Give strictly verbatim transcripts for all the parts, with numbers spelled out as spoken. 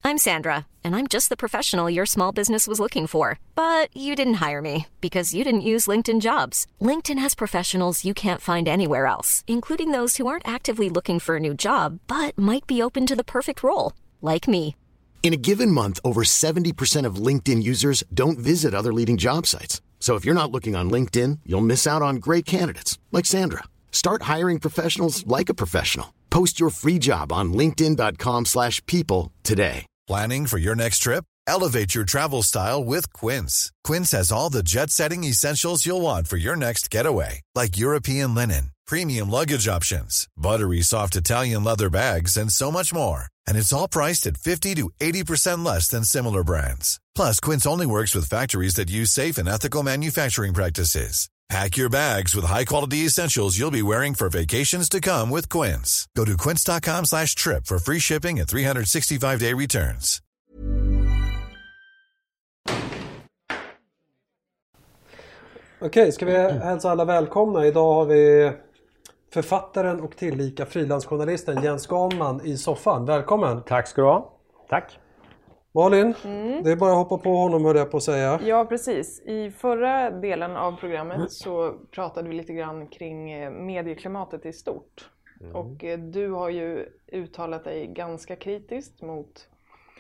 I'm Sandra, and I'm just the professional your small business was looking for. But you didn't hire me because you didn't use LinkedIn Jobs. LinkedIn has professionals you can't find anywhere else, including those who aren't actively looking for a new job, but might be open to the perfect role, like me. In a given month, over seventy percent of LinkedIn users don't visit other leading job sites. So if you're not looking on LinkedIn, you'll miss out on great candidates like Sandra. Start hiring professionals like a professional. Post your free job on linkedin dot com slash people today. Planning for your next trip? Elevate your travel style with Quince. Quince has all the jet-setting essentials you'll want for your next getaway, like European linen, premium luggage options, buttery soft Italian leather bags, and so much more. And it's all priced at fifty to eighty percent less than similar brands. Plus, Quince only works with factories that use safe and ethical manufacturing practices. Pack your bags with high-quality essentials you'll be wearing for vacations to come with Quince. Go to quince dot com slash trip for free shipping and three sixty-five day returns. Okej, ska vi hälsa alla välkomna. Idag har vi författaren och tillika frilansjournalisten Jens Ganman i soffan. Välkommen. Tack ska du ha. Tack. Malin, mm. det är bara att hoppa på honom, hörde jag på att säga. Ja, precis. I förra delen av programmet så pratade vi lite grann kring medieklimatet i stort. Mm. Och du har ju uttalat dig ganska kritiskt mot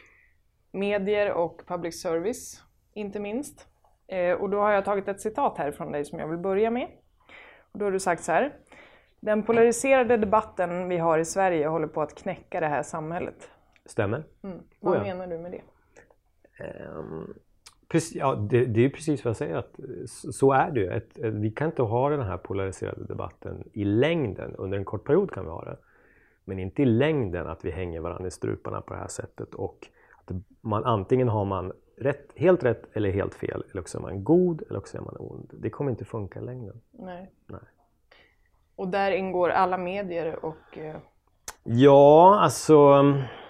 medier och public service, inte minst. Och då har jag tagit ett citat här från dig som jag vill börja med. Och då har du sagt så här: den polariserade debatten vi har i Sverige håller på att knäcka det här samhället. Stämmer. Mm. Vad oh ja. menar du med det? Um, precis, ja, det, det är precis vad jag säger. Att, så är det ju. Ett, ett, vi kan inte ha den här polariserade debatten i längden. Under en kort period kan vi ha det. Men inte i längden att vi hänger varandra i struparna på det här sättet. Och att man, antingen har man rätt, helt rätt eller helt fel. Eller också är man god eller också är man ond. Det kommer inte funka i längden. Nej. Nej. Och där ingår alla medier och... Eh... Ja, alltså...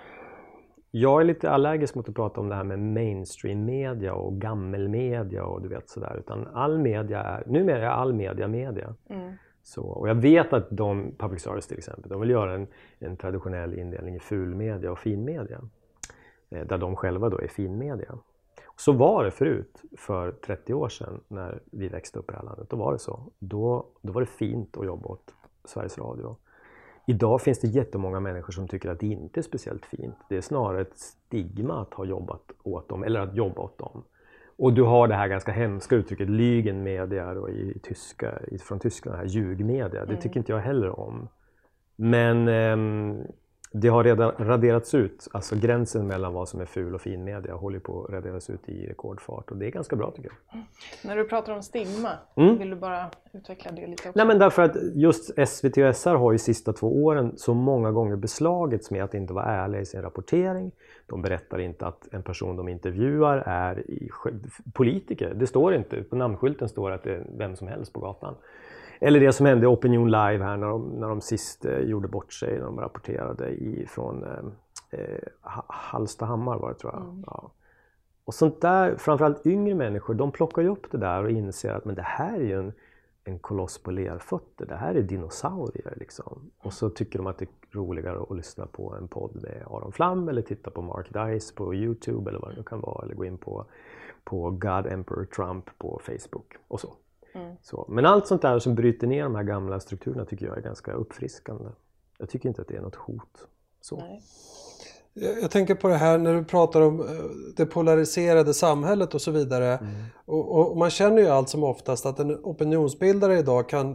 Jag är lite allergisk mot att prata om det här med mainstream media och gammelmedia och du vet sådär. Utan all media är, numera är all media media. Mm. Så, och jag vet att de, public service till exempel, de vill göra en, en traditionell indelning i fulmedia och finmedia. Eh, där de själva då är finmedia. Så var det förut, för trettio år sedan när vi växte upp i det här landet. Då var det så. Då, då var det fint att jobba åt Sveriges Radio. Idag finns det jättemånga människor som tycker att det inte är speciellt fint. Det är snarare ett stigma att ha jobbat åt dem, eller att jobba åt dem. Och du har det här ganska hemska uttrycket lygenmedia då i tyska, från Tyskland, här ljugmedia. Det tycker inte jag heller om. Men eh, det har redan raderats ut. Alltså gränsen mellan vad som är ful och fin media håller på att raderas ut i rekordfart. Och det är ganska bra tycker jag. Mm. När du pratar om stigma, mm. vill du bara utveckla det lite också? Nej, men därför att just S V T och S R har ju sista två åren så många gånger beslagits med att inte vara ärliga i sin rapportering. De berättar inte att en person de intervjuar är i politiker. Det står inte, på namnskylten står att det är vem som helst på gatan. Eller det som hände i Opinion Live här när de, när de sist eh, gjorde bort sig. När de rapporterade ifrån eh, eh, Hallstahammar var det tror jag. Mm. Ja. Och sånt där, framförallt yngre människor, de plockar ju upp det där och inser att men det här är ju en, en koloss på lerfötter. Det här är dinosaurier liksom. Och så tycker de att det är roligare att lyssna på en podd med Aron Flam eller titta på Mark Dice på YouTube eller vad det nu kan vara. Eller gå in på, på God Emperor Trump på Facebook och så. Mm. Så. Men allt sånt där som bryter ner de här gamla strukturerna tycker jag är ganska uppfriskande. Jag tycker inte att det är något hot. Så. Nej. Jag, jag tänker på det här när du pratar om det polariserade samhället och så vidare. Mm. Och, och, och man känner ju allt som oftast att en opinionsbildare idag kan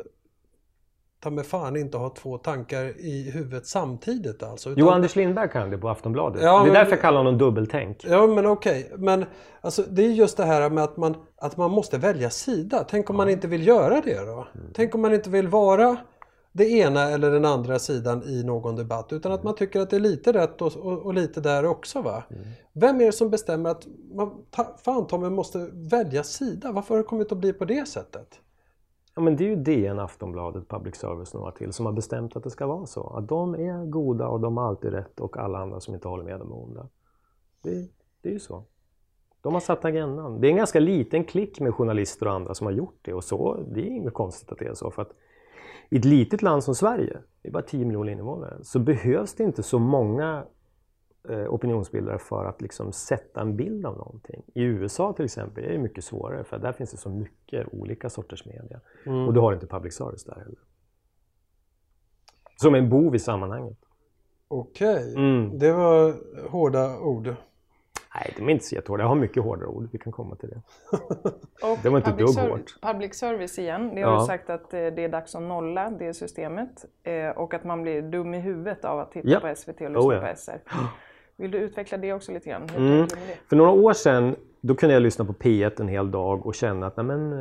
ta med fan inte ha två tankar i huvudet samtidigt. Alltså, utan... Jo, Anders Lindberg kan det på Aftonbladet. Ja, det är men... därför jag kallar honom dubbeltänk. Ja, men okej. Men alltså, det är just det här med att man, att man måste välja sida. Tänk om ja. man inte vill göra det då? Mm. Tänk om man inte vill vara det ena eller den andra sidan i någon debatt. Utan att man tycker att det är lite rätt och, och, och lite där också va? Mm. Vem är det som bestämmer att man ta, fan Tommy måste välja sida? Varför har det kommit att bli på det sättet? Ja, men det är ju D N, Aftonbladet, Public Service några till som har bestämt att det ska vara så. Att de är goda och de har alltid rätt och alla andra som inte håller med dem är onda. Det, det är ju så. De har satt agendan. Det är en ganska liten klick med journalister och andra som har gjort det. Och så, det är inget konstigt att det är så. För att i ett litet land som Sverige, det är bara tio miljoner invånare, så behövs det inte så många eh, opinionsbildare för att liksom sätta en bild av någonting. I U S A till exempel är det mycket svårare för där finns det så mycket olika sorters media. Mm. Och du har inte public service där heller. Som en bov i sammanhanget. Okej, okay. mm. det var hårda ord. Nej, det är inte så jättehårda. Jag har mycket hårdare ord. Vi kan komma till det. Och det var inte dugg hårt. Public service igen. Det har ja. du sagt att det är dags att nolla det systemet. Och att man blir dum i huvudet av att titta ja. på S V T och lyssna oh, ja. på S R. Vill du utveckla det också lite grann? Mm. Det? För några år sedan då kunde jag lyssna på P ett en hel dag och känna att nej, men,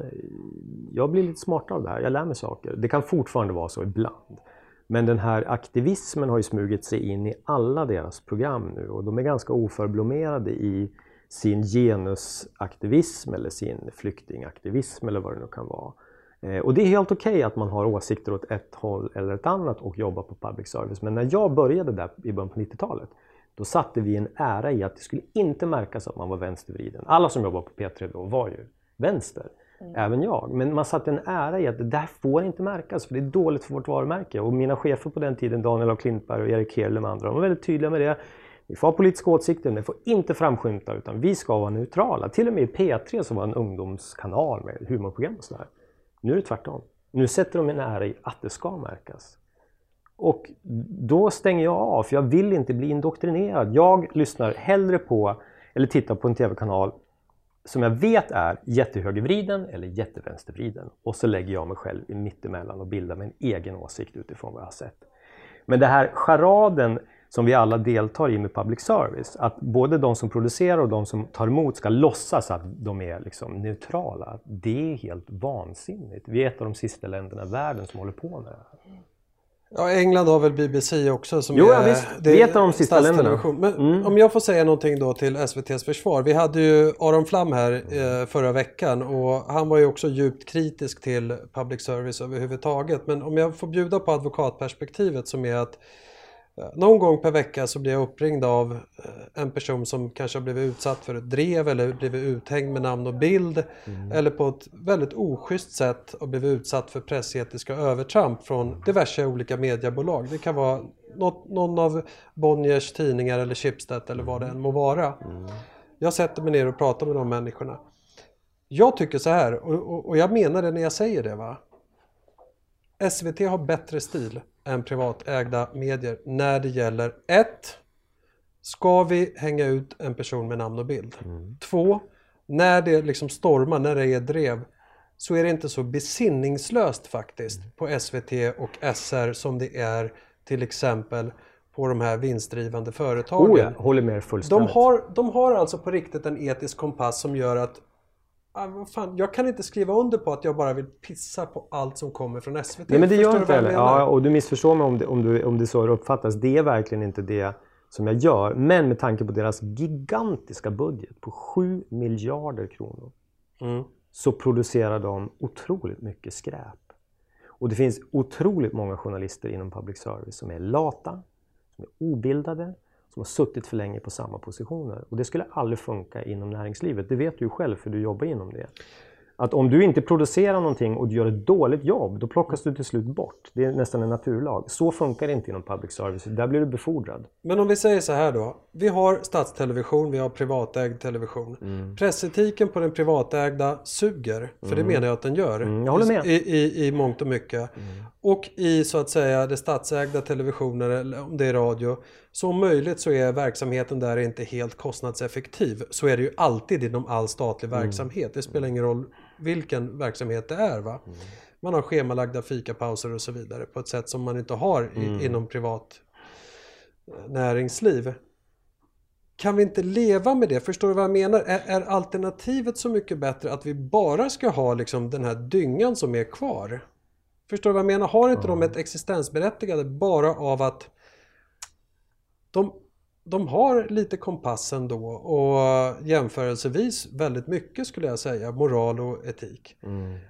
jag blir lite smartare av det här. Jag lär mig saker. Det kan fortfarande vara så ibland. Men den här aktivismen har ju smugit sig in i alla deras program nu och de är ganska oförblommerade i sin genusaktivism eller sin flyktingaktivism eller vad det nu kan vara. Eh, och det är helt okej okay att man har åsikter åt ett håll eller ett annat och jobbar på public service. Men när jag började där i början på nittiotalet då satte vi en ära i att det skulle inte märkas att man var vänstervriden. Alla som jobbar på P tre då var ju vänster. Mm. Även jag. Men man satte en ära i att det där får inte märkas för det är dåligt för vårt varumärke. Och mina chefer på den tiden, Daniel A. Klintberg och Erik Herle med andra, de var väldigt tydliga med det. Vi får ha politiska åsikter, men det får inte framskymta utan vi ska vara neutrala. Till och med i P tre som var en ungdomskanal med humorprogram och sådär. Nu är det tvärtom. Nu sätter de en ära i att det ska märkas. Och då stänger jag av för jag vill inte bli indoktrinerad. Jag lyssnar hellre på eller tittar på en tv-kanal som jag vet är jättehögervriden eller jättevänstervriden. Och så lägger jag mig själv i mittemellan och bildar mig en egen åsikt utifrån vad jag har sett. Men det här charaden som vi alla deltar i med public service, att både de som producerar och de som tar emot ska låtsas att de är liksom neutrala, det är helt vansinnigt. Vi är ett av de sista länderna i världen som håller på med det här. Ja, England har väl B B C också som jo, är, ja, visst. Det är ett av de sista länderna. Men mm. om jag får säga någonting då till S V T:s försvar. Vi hade ju Aron Flam här eh, förra veckan och han var ju också djupt kritisk till public service överhuvudtaget. Men om jag får bjuda på advokatperspektivet som är att eh, någon gång per vecka så blir jag uppringd av eh, en person som kanske har blivit utsatt för ett drev eller blivit uthängd med namn och bild mm. eller på ett väldigt oschysst sätt har blivit utsatt för pressetiska övertramp från diverse olika mediebolag. Det kan vara något, någon av Bonniers tidningar eller Schibsted eller vad det än må vara. Mm. Jag sätter mig ner och pratar med de människorna. Jag tycker så här och, och, och jag menar det när jag säger det va. S V T har bättre stil än privatägda medier när det gäller ett. Ska vi hänga ut en person med namn och bild? Mm. Två. När det liksom stormar, när det är drev så är det inte så besinningslöst faktiskt mm. på S V T och S R som det är till exempel på de här vinstdrivande företagen. Oh ja, håller med fullständigt. De har, de har alltså på riktigt en etisk kompass som gör att ah, vad fan, jag kan inte skriva under på att jag bara vill pissa på allt som kommer från S V T. Nej, men det gör inte heller. Ja, och du missförstår mig om det, om, du, om det så uppfattas. Det är verkligen inte det som jag gör. Men med tanke på deras gigantiska budget på sju miljarder kronor mm. så producerar de otroligt mycket skräp. Och det finns otroligt många journalister inom public service som är lata, som är obildade, som har suttit för länge på samma positioner. Och det skulle aldrig funka inom näringslivet. Det vet du ju själv för du jobbar inom det. Att om du inte producerar någonting och du gör ett dåligt jobb, då plockas du till slut bort. Det är nästan en naturlag. Så funkar det inte inom public service. Där blir du befordrad. Men om vi säger så här då. Vi har statstelevision, vi har privatägd television. Mm. Pressetiken på den privatägda suger. För mm. det menar jag att den gör. Mm, jag håller med. I, i, i mångt och mycket. Mm. Och i så att säga det statsägda televisioner eller om det är radio. Så om möjligt så är verksamheten där inte helt kostnadseffektiv. Så är det ju alltid inom all statlig mm. verksamhet. Det spelar ingen roll vilken verksamhet det är va. Mm. Man har schemalagda fikapauser och så vidare på ett sätt som man inte har i, mm. inom privat näringsliv. Kan vi inte leva med det? Förstår du vad jag menar? Är, är alternativet så mycket bättre att vi bara ska ha liksom den här dyngan som är kvar? Förstår du vad jag menar? Har inte mm. de ett existensberättigande bara av att de, de har lite kompassen då och jämförelsevis väldigt mycket skulle jag säga, moral och etik. Mm. Uh,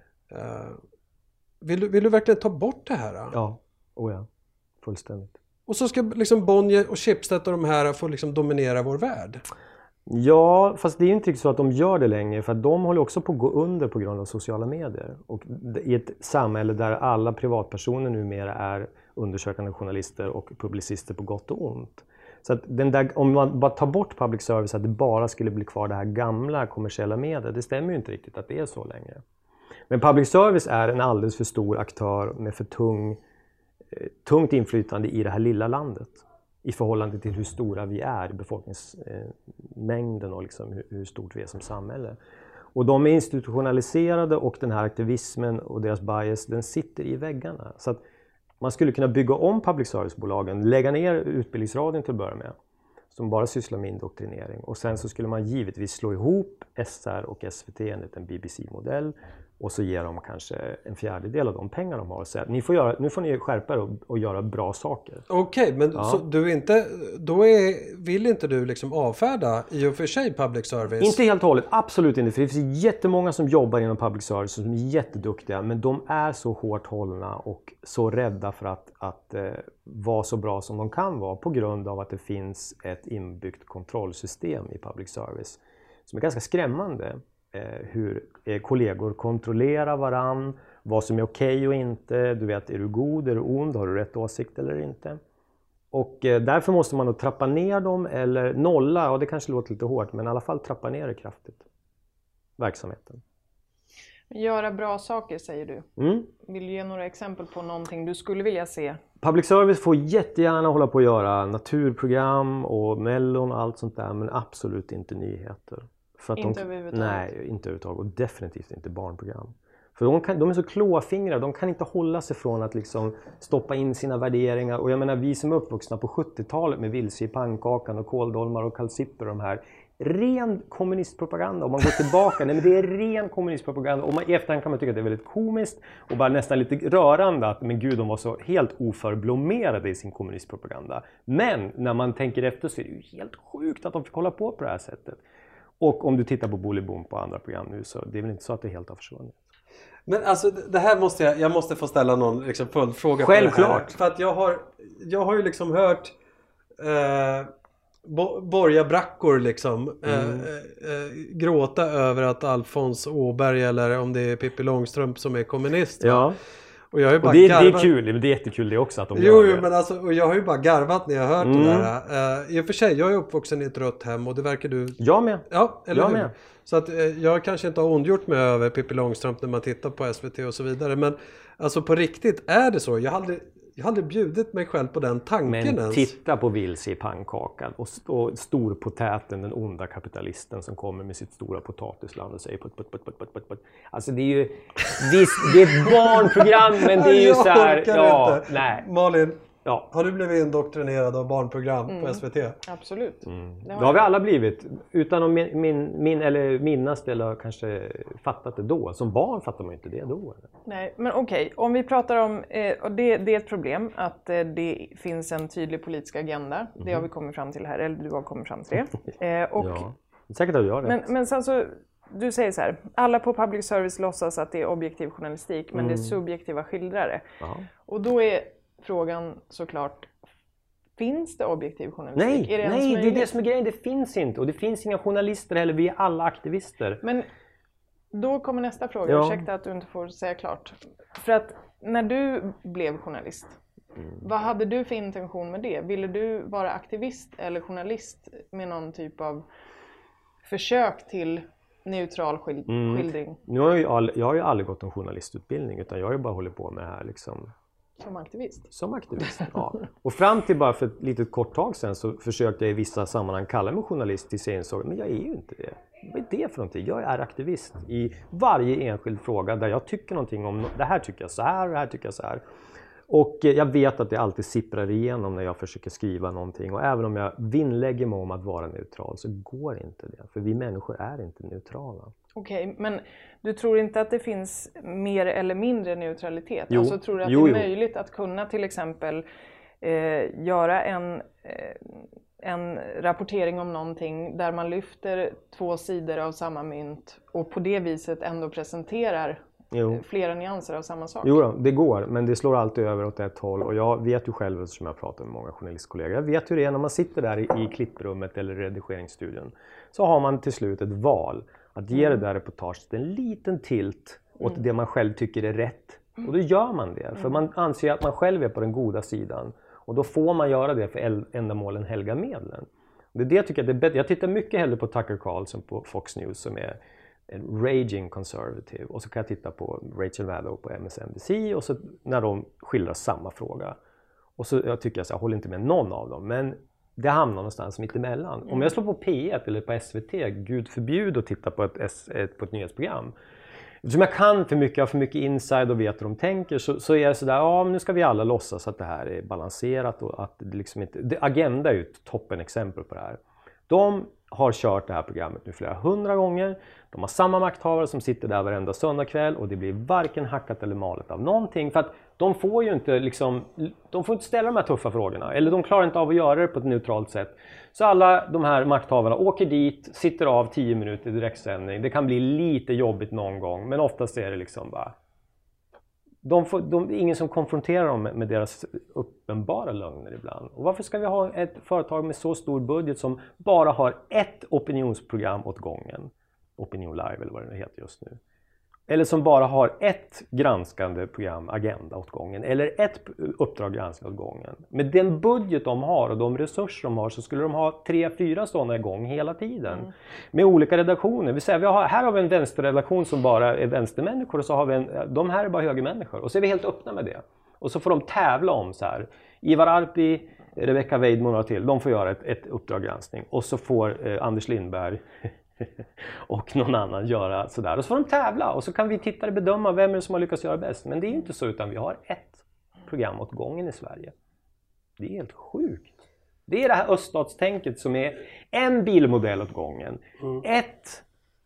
vill, du, vill du verkligen ta bort det här? Ja, oh ja. Fullständigt. Och så ska liksom Bonnier och Schibsted och de här få liksom dominera vår värld? Ja, fast det är inte riktigt så att de gör det längre för att de håller också på att gå under på grund av sociala medier. Och i ett samhälle där alla privatpersoner numera är undersökande journalister och publicister på gott och ont Så att den där, om man bara tar bort public service, att det bara skulle bli kvar det här gamla kommersiella media, det stämmer ju inte riktigt att det är så längre. Men public service är en alldeles för stor aktör med för tung, eh, tungt inflytande i det här lilla landet. I förhållande till hur stora vi är, befolkningsmängden och liksom hur, hur stort vi är som samhälle. Och de är institutionaliserade och den här aktivismen och deras bias, den sitter i väggarna. Så att man skulle kunna bygga om public service-bolagen, lägga ner Utbildningsradion till att börja med, som bara sysslar med indoktrinering. Och sen så skulle man givetvis slå ihop S R och S V T enligt en B B C-modell. Och så ger de kanske en fjärdedel av de pengar de har och säger, ni får göra, nu får ni skärpa er och, och göra bra saker. Okej, okay, men ja. så du inte, då är, vill inte du liksom avfärda i och för sig public service? Inte helt och hållet, absolut inte. För det finns jättemånga som jobbar inom public service som är jätteduktiga. Men de är så hårt hållna och så rädda för att, att eh, vara så bra som de kan vara. På grund av att det finns ett inbyggt kontrollsystem i public service. Som är ganska skrämmande. Hur kollegor kontrollerar varann, vad som är okej okay och inte. Du vet, är du god, är du ond, har du rätt åsikt eller inte. Och därför måste man då trappa ner dem eller nolla, och det kanske låter lite hårt, men i alla fall trappa ner det kraftigt. Verksamheten. Göra bra saker, säger du. Mm. Vill du ge några exempel på någonting du skulle vilja se? Public service får jättegärna hålla på att göra naturprogram och mellon och allt sånt där, men absolut inte nyheter. För att inte de, överhuvudtaget? Nej, inte överhuvudtaget. Och definitivt inte barnprogram. För de, kan, de är så klåfingrar, de kan inte hålla sig från att liksom stoppa in sina värderingar. Och jag menar, vi som är uppvuxna på sjuttiotalet med Vilse i pannkakan och kåldolmar och kalsipper och de här. Ren kommunistpropaganda, om man går tillbaka, nej men det är ren kommunistpropaganda. Och man, i efterhand kan man tycka att det är väldigt komiskt och bara nästan lite rörande att men gud, de var så helt oförblommerade i sin kommunistpropaganda. Men när man tänker efter så är det ju helt sjukt att de fick hålla på på det här sättet. Och om du tittar på Bolibom på andra program nu, så det är väl inte så att det helt har försvunnit. Men alltså det här måste jag, jag måste få ställa någon liksom följdfråga. Självklart. På det här. För att jag har, jag har ju liksom hört eh, bo, borgarbrackor liksom eh, Mm. eh, gråta över att Alfons Åberg eller om det är Pippi Långstrump som är kommunist. Va? Ja. Och, jag har ju bara och det, garvat... det är kul, det är jättekul det också att de jo, gör jo, det. men alltså, och jag har ju bara garvat när jag har hört Mm. det där. Uh, I och för sig, jag är uppvuxen i ett rött hem och det verkar du... Jag med. Ja, eller jag hur? med. Så att uh, jag kanske inte har ondgjort mig över Pippi Långstrump när man tittar på S V T och så vidare. Men alltså på riktigt, är det så? Jag har aldrig, jag har aldrig bjudit mig själv på den tanken Men ens. titta på Vilse i pannkakan och, och storpotäten, den onda kapitalisten som kommer med sitt stora potatisland och säger putt, putt, putt, putt, putt, putt, putt. Alltså det är ju, visst, det är ett barnprogram, men det är ju så här, ja, inte. nej. Malin, Ja. har du blivit indoktrinerad av barnprogram Mm. på S V T? Absolut. Mm. Det Det har har vi jag. alla blivit, utan att min, min, min, eller minnas det eller kanske fattat det då. Som barn fattar man ju inte det då. Eller? Nej, men okej. Om vi pratar om, eh, och det, det är ett problem att eh, det finns en tydlig politisk agenda. Mm. Det har vi kommit fram till här, eller du har kommit fram till det. Eh, och, Ja, säkert att du har det. men, men sen så, du säger så här, alla på public service låtsas att det är objektiv journalistik, men Mm. det är subjektiva skildrare. Ja. Och då är frågan såklart, finns det objektiv journalistik? Nej, är det, nej det är det som är grejen. Det finns inte. Och det finns inga journalister heller. Vi är alla aktivister. Men då kommer nästa fråga. Ja. Ursäkta att du inte får säga klart. För att när du blev journalist, mm. vad hade du för intention med det? Ville du vara aktivist eller journalist med någon typ av försök till neutral skil- Mm. skildring? Nu har jag, ju all, jag har ju aldrig gått en journalistutbildning, utan jag har ju bara hållit på med det här liksom, Som aktivist? som aktivist. Ja. Och fram till bara för ett litet kort tag sedan så försökte jag i vissa sammanhang kalla mig journalist tills jag insåg, men jag är ju inte det. Vad är det för någonting? Jag är aktivist i varje enskild fråga där jag tycker någonting om, det här tycker jag så här och det här tycker jag så här. Och jag vet att det alltid sipprar igenom när jag försöker skriva någonting. Och även om jag vinnlägger mig om att vara neutral så går inte det. För vi människor är inte neutrala. Okej, okay, men du tror inte att det finns mer eller mindre neutralitet? Jo. Alltså tror du att Jo, det är jo. möjligt att kunna till exempel eh, göra en, eh, en rapportering om någonting där man lyfter två sidor av samma mynt och på det viset ändå presenterar Jo. flera nyanser av samma sak? Jo då, det går, men det slår alltid över åt ett håll. Och jag vet ju själv, eftersom jag pratar med många journalistkollegor, jag vet hur det är när man sitter där i, i klipprummet eller redigeringsstudion. Så har man till slut ett val att ge det där reportaget en liten tilt åt mm. det man själv tycker är rätt. Och då gör man det, för man anser att man själv är på den goda sidan. Och då får man göra det för ändamålen helga medlen. Det är det jag tycker att det är bättre. Jag tittar mycket hellre på Tucker Carlson på Fox News som är en raging conservative. Och så kan jag titta på Rachel Maddow på M S N B C och så när de skildrar samma fråga. Och så jag tycker jag så jag håller inte med någon av dem. Men det hamnar någonstans mitt emellan. Mm. Om jag slår på P ett eller på S V T, gud förbjud att titta på ett, ett, på ett nyhetsprogram. Eftersom jag kan för mycket, har för mycket inside och vet hur de tänker så, så är det sådär, ja nu ska vi alla låtsas att det här är balanserat och att det liksom inte... Det, Agenda är ju ett toppen exempel på det här. De har kört det här programmet nu flera hundra gånger. De har samma makthavare som sitter där varenda söndagkväll och det blir varken hackat eller malet av någonting. För att de får ju inte liksom, de får inte ställa de här tuffa frågorna. Eller de klarar inte av att göra det på ett neutralt sätt. Så alla de här makthavarna åker dit, sitter av tio minuter i direktsändning. Det kan bli lite jobbigt någon gång, men oftast är det liksom bara... De får, de, det är ingen som konfronterar dem med, med deras uppenbara lögner ibland. Och varför ska vi ha ett företag med så stor budget som bara har ett opinionsprogram åt gången? Opinion Live eller vad det heter just nu. Eller som bara har ett granskande program, Agenda åt gången. Eller ett uppdrag granskande åt gången. Med den budget de har och de resurser de har så skulle de ha tre, fyra sådana igång hela tiden. Mm. Med olika redaktioner. Vi säger, vi har, här har vi en vänsterredaktion som bara är vänstermänniskor och så har vi en, de här är bara högermänniskor. Och så är vi helt öppna med det. Och så får de tävla om så här. Ivar Arpi, Rebecca Weidmo och några till. De får göra ett, ett uppdrag granskning. Och så får eh, Anders Lindberg... och någon annan göra sådär. Och så får de tävla och så kan vi tittare bedöma vem är det som har lyckats göra bäst. Men det är inte så utan vi har ett program åt gången i Sverige. Det är helt sjukt. Det är det här öststatstänket som är en bilmodell åt gången. Mm. Ett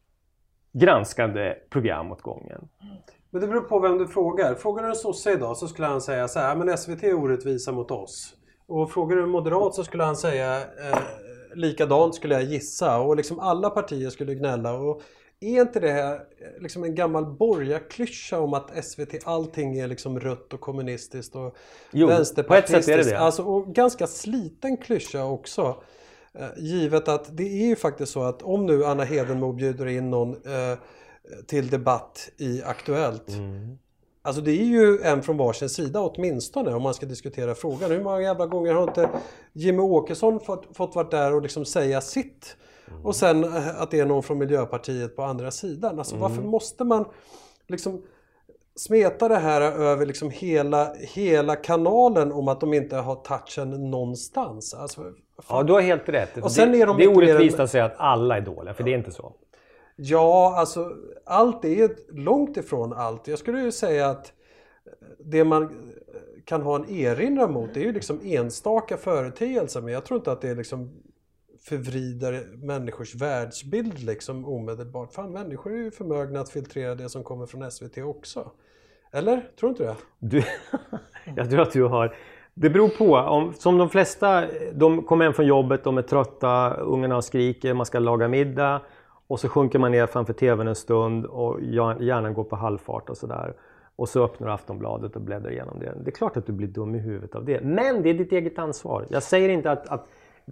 granskande program åt gången. Men det beror på vem du frågar. Frågar du en sosse idag så skulle han säga så här, men S V T är orättvisa mot oss. Och frågar du en moderat så skulle han säga... Eh, likadant skulle jag gissa och liksom alla partier skulle gnälla och är inte det här liksom en gammal borgarklyscha om att S V T allting är liksom rött och kommunistiskt och jo, vänsterpartistiskt på ett sätt är det det. Alltså, och ganska sliten klyscha också eh, givet att det är ju faktiskt så att om nu Anna Hedenmo bjuder in någon eh, till debatt i Aktuellt mm. Alltså det är ju en från varsin sida åtminstone om man ska diskutera frågan. Hur många jävla gånger har inte Jimmy Åkesson fått, fått vara där och liksom säga sitt? Mm. Och sen att det är någon från Miljöpartiet på andra sidan. Alltså mm. varför måste man liksom smeta det här över liksom hela, hela kanalen om att de inte har touchen någonstans? Alltså, ja, du har helt rätt. Och sen är de det är orättvist att säga att alla är dåliga, för ja. Det är inte så. Ja, alltså allt är långt ifrån allt. Jag skulle ju säga att det man kan ha en erinran mot det är ju liksom enstaka företeelser. Men jag tror inte att det liksom förvrider människors världsbild liksom omedelbart. Fan, människor är ju förmögna att filtrera det som kommer från S V T också. Eller? Tror inte det? Du, jag tror att du har... Det beror på. Om, som de flesta, de kommer hem från jobbet, de är trötta, ungarna skriker, man ska laga middag. Och så sjunker man ner framför tvn en stund och hjärnan går på halvfart och sådär. Och så öppnar Aftonbladet och bläddrar igenom det. Det är klart att du blir dum i huvudet av det. Men det är ditt eget ansvar. Jag säger inte att, att,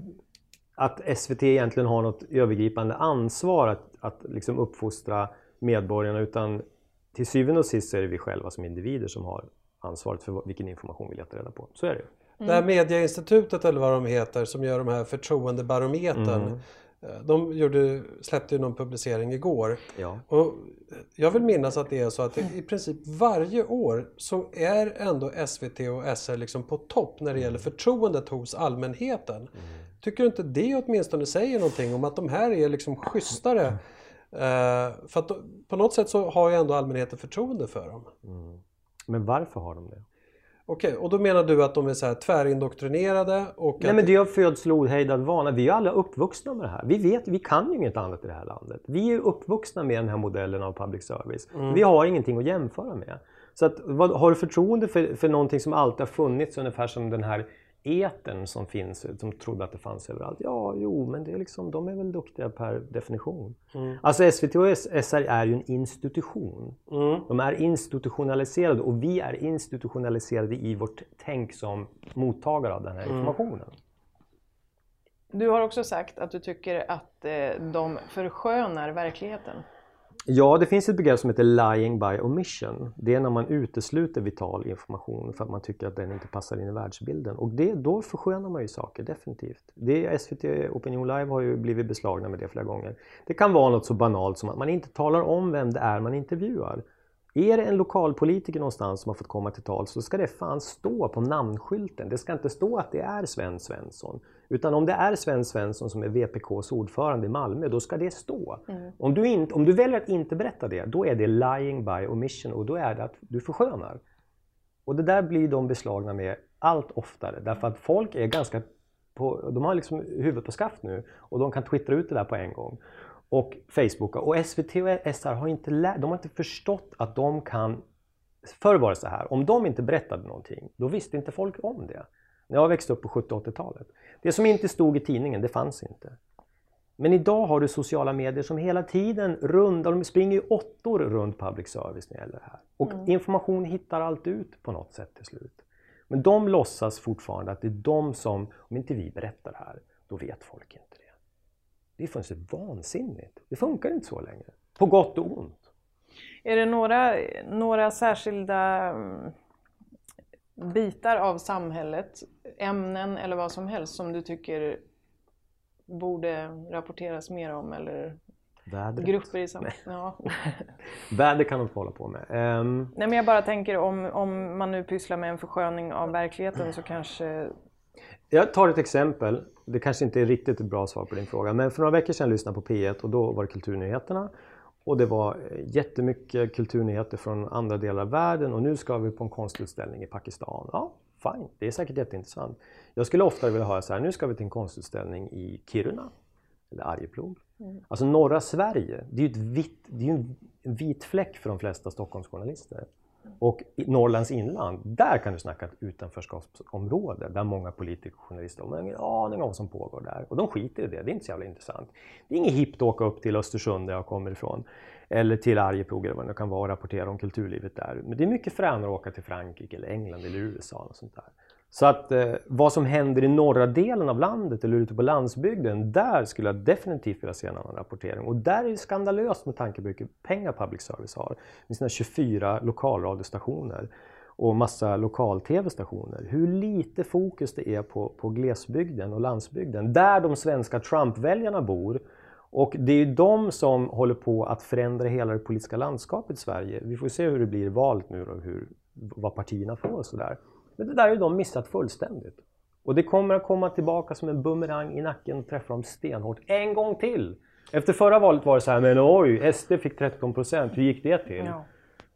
att S V T egentligen har något övergripande ansvar att, att liksom uppfostra medborgarna. Utan till syvende och sist är det vi själva som individer som har ansvaret för vilken information vi letar reda på. Så är det ju. Mm. Det här Mediainstitutet eller vad de heter som gör de här förtroendebarometern. Mm. De gjorde, släppte ju någon publicering igår. Ja. Och jag vill minnas att det är så att i princip varje år så är ändå S V T och S R liksom på topp när det gäller förtroendet hos allmänheten. Mm. Tycker du inte det åtminstone säger någonting om att de här är liksom schysstare? Mm. Uh, för att på något sätt så har ju ändå allmänheten förtroende för dem. Mm. Men varför har de det? Okej, okay, och då menar du att de är så här tvärindoktrinerade och Nej, att... men det är födsel ohejdad vana. Vi är alla uppvuxna med det här. Vi vet, vi kan ju inget annat i det här landet. Vi är uppvuxna med den här modellen av public service. Mm. Vi har ingenting att jämföra med. Så att, vad, har du förtroende för, för någonting som alltid har funnits, ungefär som den här etern som finns, som trodde att det fanns överallt? Ja, jo, men det är liksom, de är väl duktiga per definition. Mm. Alltså S V T och S R är ju en institution. Mm. De är institutionaliserade och vi är institutionaliserade i vårt tänk som mottagare av den här mm. informationen. Du har också sagt att du tycker att eh, de förskönar verkligheten. Ja, det finns ett begrepp som heter lying by omission. Det är när man utesluter vital information för att man tycker att den inte passar in i världsbilden. Och det, då förskönar man ju saker, definitivt. Det, S V T Opinion Live har ju blivit beslagna med det flera gånger. Det kan vara något så banalt som att man inte talar om vem det är man intervjuar. Är det en lokalpolitiker någonstans som har fått komma till tal, så ska det fan stå på namnskylten. Det ska inte stå att det är Sven Svensson. Utan om det är Sven Svensson som är V P K:s ordförande i Malmö, då ska det stå. Mm. Om, du inte, om du väljer att inte berätta det, då är det lying by omission, och då är det att du förskönar. Och det där blir de beslagna med allt oftare. Därför att folk är ganska på, de har liksom huvudet på skaft nu, och de kan twittra ut det där på en gång. Och Facebooka. Och S V T och S R har inte, lä- de har inte förstått att de kan... Förr var det så här. Om de inte berättade någonting, då visste inte folk om det. När jag växte upp på sjuttio- och åttiotalet. Det som inte stod i tidningen, det fanns inte. Men idag har du sociala medier som hela tiden rundar. De springer ju åttor runt public service när det gäller det här. Och mm. information hittar allt ut på något sätt till slut. Men de låtsas fortfarande att det är de som... Om inte vi berättar det här, då vet folk inte. Det är faktiskt vansinnigt. Det funkar inte så längre. På gott och ont. Är det några, några särskilda bitar av samhället, ämnen eller vad som helst som du tycker borde rapporteras mer om? Eller Vädret. Grupper i samhället? Ja. Väder kan de få hålla på med. Um... Nej, men jag bara tänker om, om man nu pysslar med en försköning av verkligheten så kanske... Jag tar ett exempel. Det kanske inte är riktigt ett bra svar på din fråga. Men för några veckor sedan lyssnade jag på P ett och då var det Kulturnyheterna. Och det var jättemycket kulturnyheter från andra delar av världen. Och nu ska vi på en konstutställning i Pakistan. Ja, fine. Det är säkert jätteintressant. Jag skulle ofta vilja höra så här. Nu ska vi till en konstutställning i Kiruna. Eller Arjeplog. Mm. Alltså norra Sverige. Det är ju ett vitt, det är ju en vit fläck för de flesta Stockholmsjournalister. Och i Norrlands inland, där kan du snacka ett utanförskapsområde där många politiker och journalister har ingen aning om vad som pågår där. Och de skiter i det, det är inte så jävla intressant. Det är inget hippt att åka upp till Östersund där jag kommer ifrån. Eller till Arjeplog eller vad det kan vara och rapportera om kulturlivet där. Men det är mycket fränare att åka till Frankrike eller England eller U S A och sånt där. Så att eh, vad som händer i norra delen av landet eller ute på landsbygden, där skulle jag definitivt vilja se en annan rapportering. Och där är det skandalöst med tanke på hur mycket pengar public service har. Med sina tjugofyra lokalradiostationer och massa lokal-tv-stationer. Hur lite fokus det är på, på glesbygden och landsbygden, där de svenska Trump-väljarna bor. Och det är de som håller på att förändra hela det politiska landskapet i Sverige. Vi får se hur det blir valet nu och hur, vad partierna får och sådär. Men det där är de missat fullständigt. Och det kommer att komma tillbaka som en bumerang i nacken och träffa dem stenhårt en gång till. Efter förra valet var det så här, men oj, S D fick tretton procent, hur gick det till? Ja.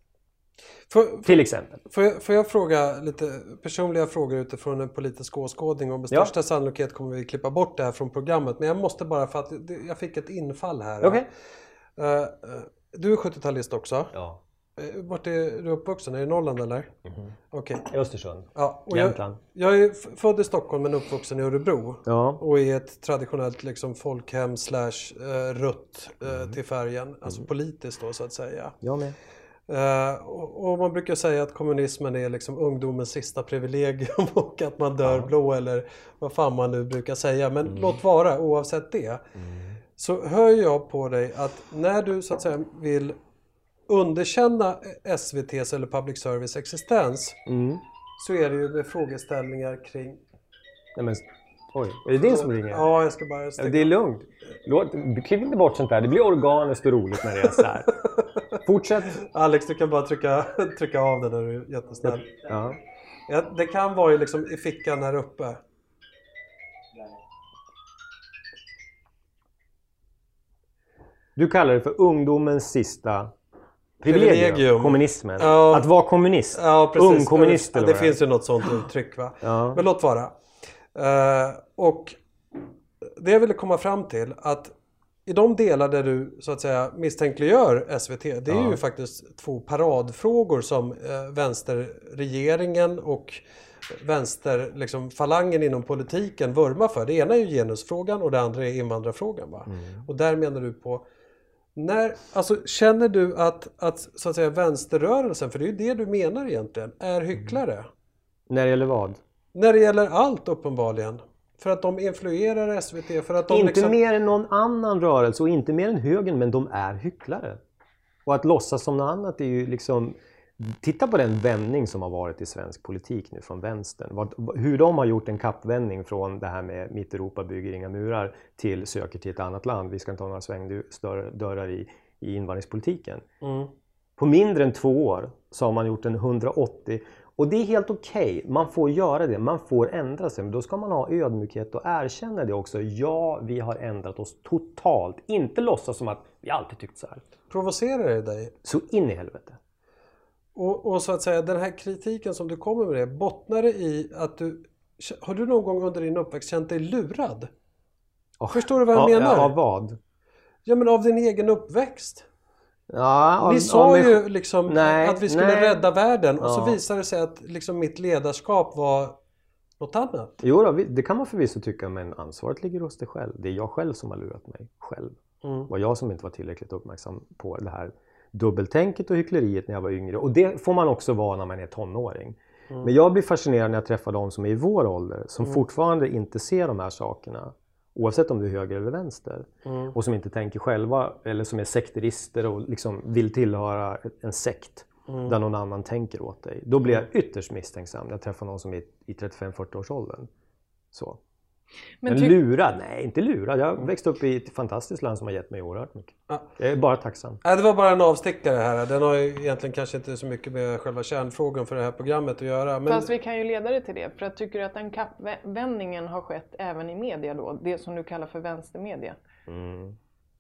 För, till exempel. Får jag, får jag fråga lite personliga frågor utifrån en politisk åskådning, och med största ja. sannolikhet kommer vi klippa bort det här från programmet. Men jag måste bara, för att jag fick ett infall här. Okay. Uh, du är sjuttiotalist också. Ja. Vart är du uppvuxen? Är det Norrland eller? Mm-hmm. Okej. Okay. I Östersund. Ja, och jag, jag är född i Stockholm men uppvuxen i Örebro. Ja. Och i ett traditionellt liksom folkhem slash uh, rött uh, mm. till färgen. Mm. Alltså politiskt då så att säga. Jag med. Uh, och, och man brukar säga att kommunismen är liksom ungdomens sista privilegium och att man dör ja. blå eller vad fan man nu brukar säga. Men mm. låt vara oavsett det. Mm. Så hör jag på dig att när du så att säga vill underkänna S V T:s eller public service existens mm. så är det ju med frågeställningar kring... Nej men, oj, är det din som ringer? Ja, jag ska bara stäcka. Det är lugnt. Låt, klipp inte bort sånt där. Det blir organiskt och roligt när det är så här. Fortsätt. Alex, du kan bara trycka, trycka av den när du är jättesnäll. Ja. Ja, det kan vara liksom i fickan här uppe. Du kallar det för ungdomens sista... Privilegium, privilegium. Kommunismen. Ja. Att vara kommunist. Ja, precis. Ung kommunist. Ja, det finns ju något sånt uttryck va. Ja. Men låt vara. Uh, och det jag ville komma fram till att i de delar där du så att säga misstänkliggör S V T, det är ja. ju faktiskt två paradfrågor som uh, vänsterregeringen och vänster liksom falangen inom politiken vurmar för. Det ena är ju genusfrågan och det andra är invandrarfrågan va. Mm. Och där menar du på när, alltså känner du att, att så att säga vänsterrörelsen, för det är ju det du menar egentligen, är hycklare? Mm. När det gäller vad? När det gäller allt uppenbarligen. För att de influerar S V T, för att de inte liksom... mer än någon annan rörelse och inte mer än högern, men de är hycklare. Och att låtsas som något annat är ju liksom... Titta på den vändning som har varit i svensk politik nu från vänstern. Vad, hur de har gjort en kappvändning från det här med mitt Europa bygger inga murar till söker till ett annat land. Vi ska inte ha några svängdörrar i, i invandringspolitiken. Mm. På mindre än två år så har man gjort en hundraåttio. Och det är helt okej. Okay. Man får göra det. Man får ändra sig. Men då ska man ha ödmjukhet och erkänna det också. Ja, vi har ändrat oss totalt. Inte låtsas som att vi alltid tyckt så här. Provocerar det dig? Så in i helvete. Och, och så att säga, den här kritiken som du kommer med det, bottnar det i att du... Har du någon gång under din uppväxt känt dig lurad? Oh, Förstår du vad jag ja, menar? Ja, av vad? Ja, men av din egen uppväxt. Ja, Ni av, sa av ju liksom nej, att vi skulle nej. rädda världen. Och ja. så visade det sig att liksom mitt ledarskap var något annat. Jo då, det kan man förvisso tycka, men ansvaret ligger hos dig själv. Det är jag själv som har lurat mig själv. Mm. Det var jag som inte var tillräckligt uppmärksam på det här dubbeltänket och hyckleriet när jag var yngre. Och det får man också vara när man är tonåring. Mm. Men jag blir fascinerad när jag träffar de som är i vår ålder. Som mm. fortfarande inte ser de här sakerna. Oavsett om du är höger eller vänster. Mm. Och som inte tänker själva. Eller som är sekterister och liksom vill tillhöra en sekt. Mm. Där någon annan tänker åt dig. Då blir jag ytterst misstänksam när jag träffar någon som är i trettiofem fyrtio års åldern. Så. Men, Men lurad? Nej, inte lurad. Jag växte upp i ett fantastiskt land som har gett mig oerhört mycket. Ja. Jag är bara tacksam. Nej, det var bara en avstickare här. Den har ju egentligen kanske inte så mycket med själva kärnfrågan för det här programmet att göra. Men... Fast vi kan ju leda det till det. För jag tycker att den kappvändningen har skett även i media då. Det som du kallar för vänstermedia. Mm.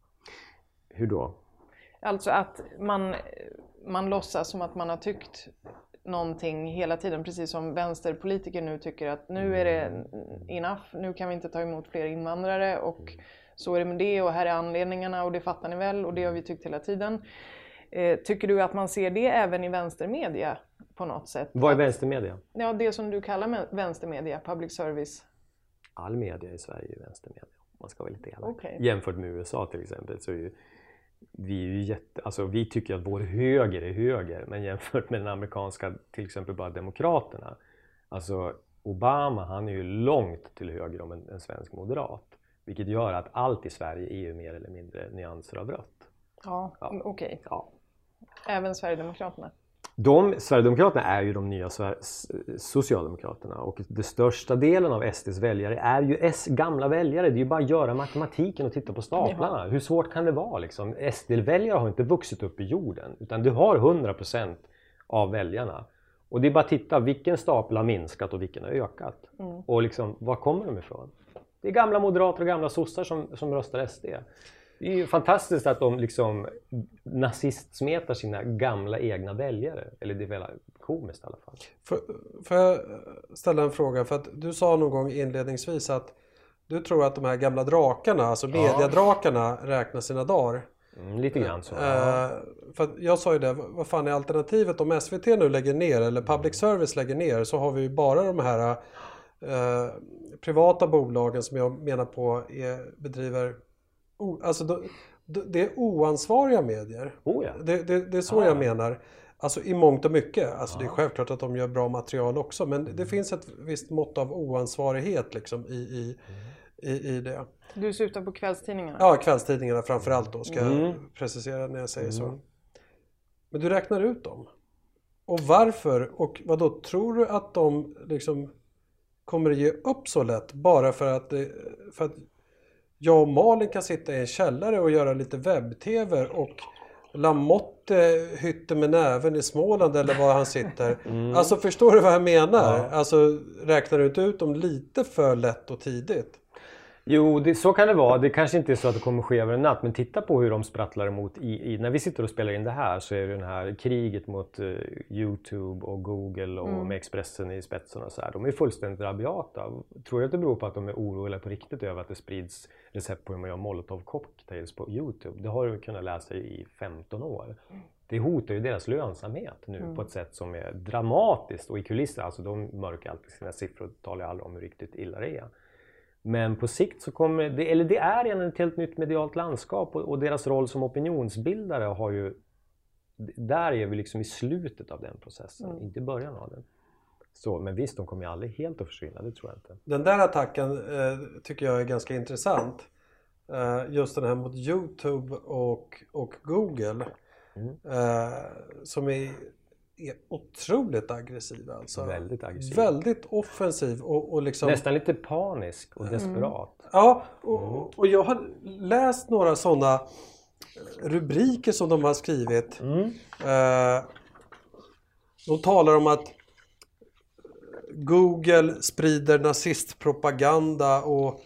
Hur då? Alltså att man, man låtsas som att man har tyckt någonting hela tiden, precis som vänsterpolitiker nu tycker att nu är det enough, nu kan vi inte ta emot fler invandrare och så är det med det och här är anledningarna och det fattar ni väl och det har vi tyckt hela tiden. Eh, tycker du att man ser det även i vänstermedia på något sätt? Vad är vänstermedia? Ja, det som du kallar vänstermedia, public service. All media i Sverige är vänstermedia, man ska vara lite elak. Okay. Jämfört med U S A till exempel så är ju Vi, är ju jätte, alltså vi tycker att vår höger är höger, men jämfört med den amerikanska, till exempel bara demokraterna. Alltså Obama, han är ju långt till höger om en, en svensk moderat. Vilket gör att allt i Sverige är ju mer eller mindre nyanser av rött. Ja, ja. okej. Okay. Ja. Även Sverigedemokraterna? De, Sverigedemokraterna är ju de nya Socialdemokraterna och den största delen av S D:s väljare är ju S gamla väljare. Det är ju bara att göra matematiken och titta på staplarna. Hur svårt kan det vara liksom? S D-väljare har inte vuxit upp i jorden utan du har hundra procent av väljarna. Och det är bara att titta vilken stapel har minskat och vilken har ökat. Mm. Och liksom, var kommer de ifrån? Det är gamla moderater och gamla sossar som, som röstar S D. Det är ju fantastiskt att de liksom nazistsmetar sina gamla egna väljare. Eller det är väl komiskt i alla fall. Får, får jag ställa en fråga? För att du sa någon gång inledningsvis att du tror att de här gamla drakarna, alltså mediedrakarna, räknar sina dagar. Mm, lite grann så. Uh, för att jag sa ju det, vad fan är alternativet om S V T nu lägger ner eller public service lägger ner så har vi ju bara de här uh, privata bolagen som jag menar på är, bedriver O, alltså då, då, det är oansvariga medier. Oh ja. det, det, det är så ah. jag menar. Alltså i mångt och mycket. Alltså ah. det är självklart att de gör bra material också. Men mm. det finns ett visst mått av oansvarighet liksom i, i, mm. i, i det. Du syftar på kvällstidningarna? Ja, kvällstidningarna framförallt då. Ska mm. jag precisera när jag säger mm. så. Men du räknar ut dem. Och varför? Och vad då tror du att de liksom kommer att ge upp så lätt? Bara för att... För att jag och Malin kan sitta i en källare och göra lite webb-tv och Lamotte hytter med näven i Småland eller var han sitter. Mm. Alltså förstår du vad jag menar? Ja. Alltså räknar du inte ut dem lite för lätt och tidigt? Jo, det, så kan det vara. Det kanske inte är så att det kommer ske över en natt. Men titta på hur de sprattlar emot. I, i, när vi sitter och spelar in det här så är det den här kriget mot uh, YouTube och Google och mm. med Expressen i spetsen och så här. De är fullständigt rabiata. Tror jag att det beror på att de är oroliga på riktigt över att det sprids recept på hur man gör molotov cocktails på YouTube. Det har du kunnat läsa i femton år. Det hotar ju deras lönsamhet nu mm. på ett sätt som är dramatiskt. Och i kulisser, alltså de mörkar alltid sina siffror och talar aldrig om hur riktigt illa det är. Men på sikt så kommer det, eller det är igen ett helt nytt medialt landskap och, och deras roll som opinionsbildare har ju, där är vi liksom i slutet av den processen, mm. inte i början av den. Så, men visst, de kommer ju aldrig helt att försvinna, det tror jag inte. Den där attacken eh, tycker jag är ganska intressant. Eh, just den här mot YouTube och, och Google. Mm. Eh, som är, är otroligt aggressiv alltså. Väldigt aggressiv. Väldigt offensiv och, och liksom... Nästan lite panisk och desperat. Mm. Ja, och, och jag har läst några sådana rubriker som de har skrivit. Mm. Eh, de talar om att Google sprider nazistpropaganda och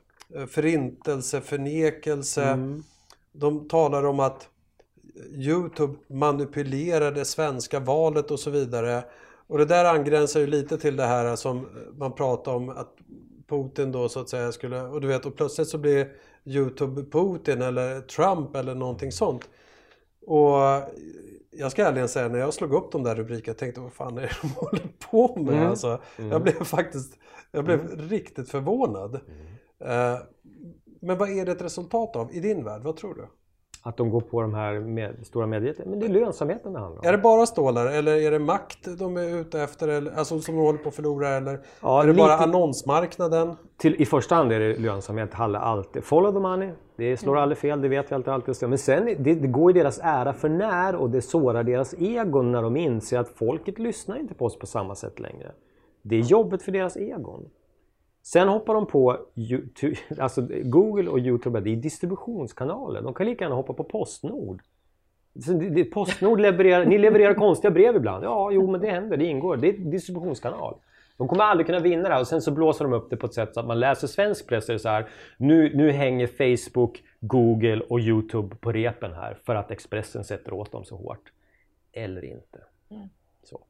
förintelseförnekelse. Mm. De talar om att YouTube manipulerar det svenska valet och så vidare. Och det där angränsar ju lite till det här som man pratar om att Putin då så att säga skulle, och du vet, och plötsligt så blir YouTube Putin eller Trump eller någonting sånt. Och jag ska ärligen säga, när jag slog upp de där rubrikerna, tänkte vad fan är det de håller på med? Mm. Alltså, Mm. jag blev faktiskt, jag blev Mm. riktigt förvånad. Mm. Uh, men vad är det ett resultat av i din värld? Vad tror du? Att de går på de här med, stora medierna. Men det är lönsamheten det handlar om. Är det bara stålar eller är det makt de är ute efter? Eller, alltså som de håller på att förlora? Eller Ja, är det lite, bara annonsmarknaden? Till, I första hand är det lönsamhet. Handlar alltid. Follow the money. Det slår aldrig fel. Det vet vi alltid. alltid. Men sen det, det går i deras ära för när. Och det sårar deras egon när de inser att folket lyssnar inte på oss på samma sätt längre. Det är jobbet för deras egon. Sen hoppar de på YouTube, alltså Google och YouTube, det är distributionskanaler. De kan lika gärna hoppa på Postnord. Postnord levererar, ni levererar konstiga brev ibland. Ja, jo, men det händer, det ingår. Det är en distributionskanal. De kommer aldrig kunna vinna det här. Och sen så blåser de upp det på ett sätt så att man läser svensk press och så här. Nu, nu hänger Facebook, Google och YouTube på repen här för att Expressen sätter åt dem så hårt. Eller inte. Mm. Så.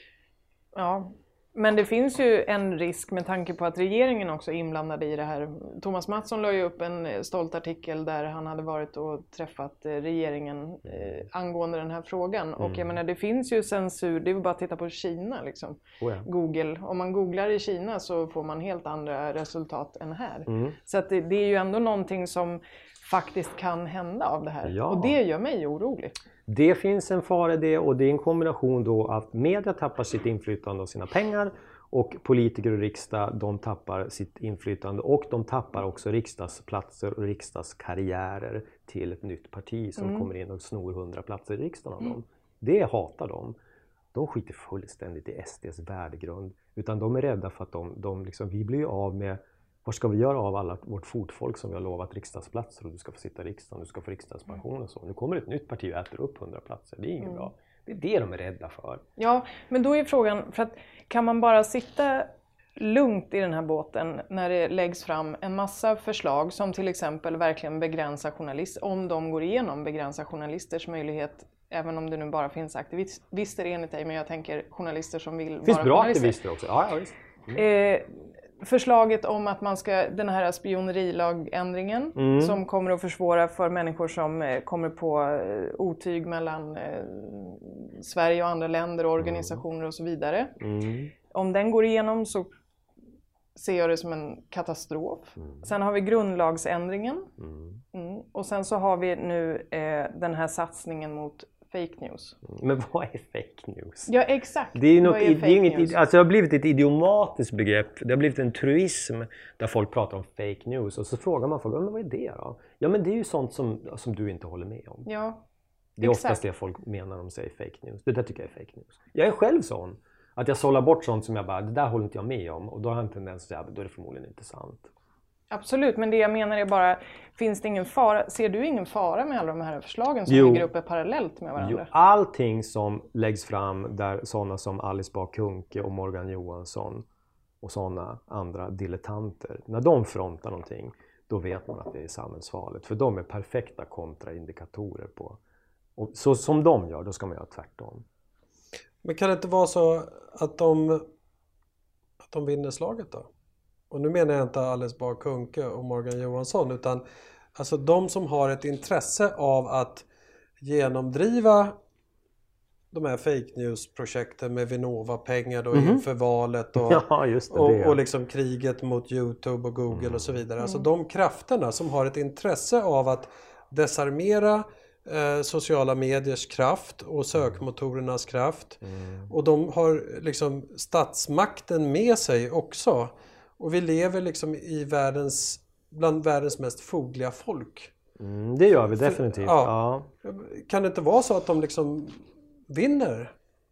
Ja. Men det finns ju en risk med tanke på att regeringen också är inblandad i det här. Thomas Mattsson la ju upp en stolt artikel där han hade varit och träffat regeringen eh, angående den här frågan. Mm. Och jag menar, det finns ju censur, det är ju bara att titta på Kina liksom. Oh ja. Google, om man googlar i Kina så får man helt andra resultat än här. Mm. Så att det, det är ju ändå någonting som faktiskt kan hända av det här. Ja. Och det gör mig orolig. Det finns en fara i det, och det är en kombination då att media tappar sitt inflytande och sina pengar och politiker och riksdag, de tappar sitt inflytande och de tappar också riksdagsplatser och riksdagskarriärer till ett nytt parti som mm. kommer in och snor hundra platser i riksdagen av dem. Mm. Det hatar de. De skiter fullständigt i S D:s värdegrund, utan de är rädda för att de, de liksom, vi blir ju av med. Vad ska vi göra av alla vårt fotfolk som vi har lovat riksdagsplatser, och du ska få sitta i riksdagen, du ska få riksdagspension och så. Nu kommer ett nytt parti och äter upp hundra platser. Det är inget mm. bra. Det är det de är rädda för. Ja, men då är frågan, för att kan man bara sitta lugnt i den här båten när det läggs fram en massa förslag som till exempel verkligen begränsar journalister, om de går igenom begränsar journalisters möjlighet, även om det nu bara finns aktivister enligt dig, men jag tänker journalister som vill vara journalister. Det finns bra journalister. aktivister också. Ja, ja, visst. Mm. Eh, förslaget om att man ska, den här spionerilagändringen mm. som kommer att försvåra för människor som eh, kommer på eh, otyg mellan eh, Sverige och andra länder och organisationer mm. och så vidare. Mm. Om den går igenom så ser jag det som en katastrof. Mm. Sen har vi grundlagsändringen mm. Mm. och sen så har vi nu eh, den här satsningen mot fake news. Men vad är fake news? Ja, exakt. Det är, något, är det är inget, alltså det har blivit ett idiomatiskt begrepp. Det har blivit en truism där folk pratar om fake news. Och så frågar man folk, men vad är det då? Ja, men det är ju sånt som, som du inte håller med om. Ja, det är exakt. Oftast det folk menar när de säger fake news. Det där tycker jag är fake news. Jag är själv sån. Att jag sållar bort sånt som jag bara, det där håller inte jag med om. Och då har jag en tendens att säga, då är det förmodligen inte sant. Absolut, men det jag menar är bara, finns det ingen fara, ser du ingen fara med alla de här förslagen som jo. ligger uppe parallellt med varandra? Jo, allting som läggs fram där sådana som Alice Bah Kuhnke och Morgan Johansson och sådana andra dilettanter, när de frontar någonting, då vet man att det är samhällsfarligt. För de är perfekta kontraindikatorer på. Och så som de gör, då ska man göra tvärtom. Men kan det inte vara så att de, att de vinner slaget då? Och nu menar jag inte Alice Bah Kuhnke och Morgan Johansson, utan alltså de som har ett intresse av att genomdriva de här fake news-projekten med Vinnova-pengar då mm-hmm. inför valet och, ja, just det, och, det. och liksom kriget mot YouTube och Google mm. och så vidare. Alltså de krafterna som har ett intresse av att desarmera eh, sociala mediers kraft och sökmotorernas kraft. Mm. Och de har liksom statsmakten med sig också. Och vi lever liksom i världens, bland världens mest fogliga folk. Mm, det gör vi definitivt. Ja. Ja. Kan det inte vara så att de liksom vinner?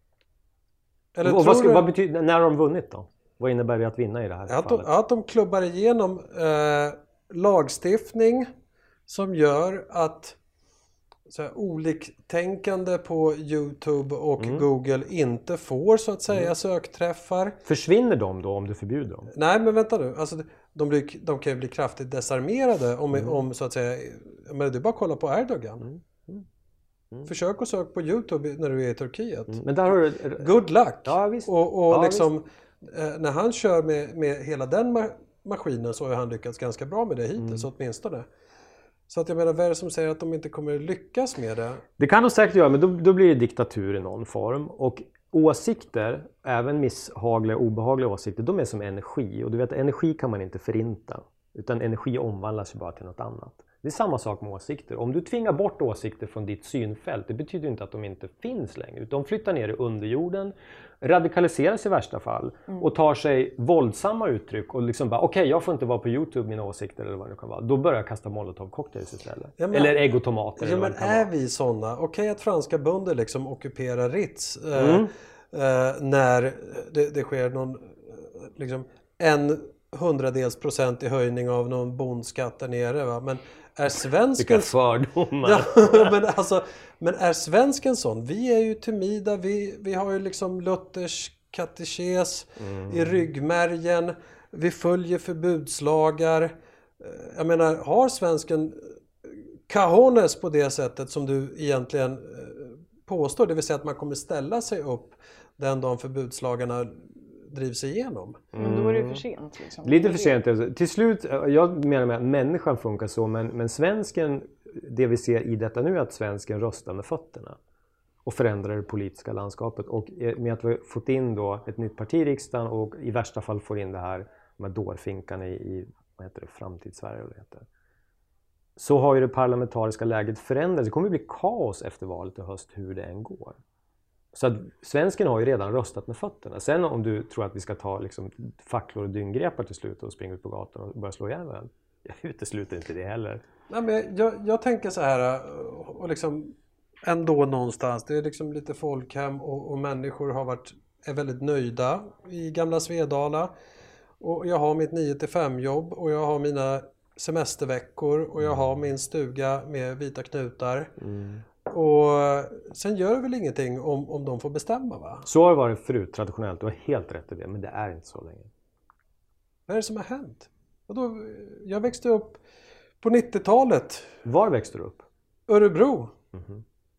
Eller och vad, ska, du... vad betyder, när har de vunnit då? Vad innebär det att vinna i det här att fallet? de, att de klubbar igenom eh, lagstiftning som gör att så här, oliktänkande på YouTube och mm. Google inte får så att säga mm. sökträffar. Försvinner de då om du förbjuder dem? Nej, men vänta nu. Alltså, de, blir, de kan ju bli kraftigt desarmerade om, mm. om så att säga, men det är bara att kolla på Erdogan. Mm. Mm. Mm. Försök att söka på YouTube när du är i Turkiet. Mm. Men där har du... Good luck! Ja, visst. Och, och ja, liksom, eh, när han kör med, med hela den ma- maskinen så har han lyckats ganska bra med det hittills, mm. åtminstone. Så att jag menar, vad är det som säger att de inte kommer lyckas med det? Det kan de säkert göra, men då, då blir det diktatur i någon form. Och åsikter, även misshagliga och obehagliga åsikter, de är som energi. Och du vet, energi kan man inte förinta. Utan energi omvandlas ju bara till något annat. Det är samma sak med åsikter. Om du tvingar bort åsikter från ditt synfält, det betyder inte att de inte finns längre. De flyttar ner i underjorden, radikaliseras i värsta fall mm. och tar sig våldsamma uttryck och liksom bara, okej, okay, jag får inte vara på YouTube, mina åsikter eller vad det kan vara. Då börjar jag kasta molotov-cocktails istället. Ja, men, eller ägg och tomater. Ja, men är vi sådana? Okej okay, att franska bönder liksom ockuperar Ritz mm. eh, eh, när det, det sker någon liksom en hundradels procent i höjning av någon bondskatt där nere, va? Men är svensken... Vilka fördomar! Ja, men, alltså, men är svensken sån? Vi är ju timida, vi, vi har ju liksom Luthers katekes mm. i ryggmärgen, vi följer förbudslagar. Jag menar, har svensken cajones på det sättet som du egentligen påstår, det vill säga att man kommer ställa sig upp den dagen förbudslagarna drivs igenom. Mm. Men då är det ju för sent. Liksom. Lite för sent. Alltså. Till slut, jag menar med att människan funkar så, men, men svensken, det vi ser i detta nu är att svensken röstar med fötterna och förändrar det politiska landskapet. Och med att vi har fått in då ett nytt parti i riksdagen och i värsta fall får in det här med dårfinkarna i, i vad heter det, framtidssverige eller vad det heter. Så har ju det parlamentariska läget förändrats. Det kommer bli kaos efter valet i höst hur det än går. Så att svensken har ju redan röstat med fötterna. Sen om du tror att vi ska ta liksom facklor och dyngrepar till slut och springa ut på gatan och börja slå ihjäl varandra. Jag utesluter inte det heller. Nej, men jag, jag tänker så här och liksom ändå någonstans. Det är liksom lite folkhem och, och människor har varit, är väldigt nöjda i gamla Svedala. Och jag har mitt nio till fem jobb och jag har mina semesterveckor och jag har min stuga med vita knutar. Mm. Och sen gör det väl ingenting om, om de får bestämma, va? Så har det varit förut traditionellt, du har helt rätt i det, men det är inte så länge. Vad är det som har hänt? Och då, jag växte upp på nittiotalet. Var växte du upp? Örebro. Mm-hmm.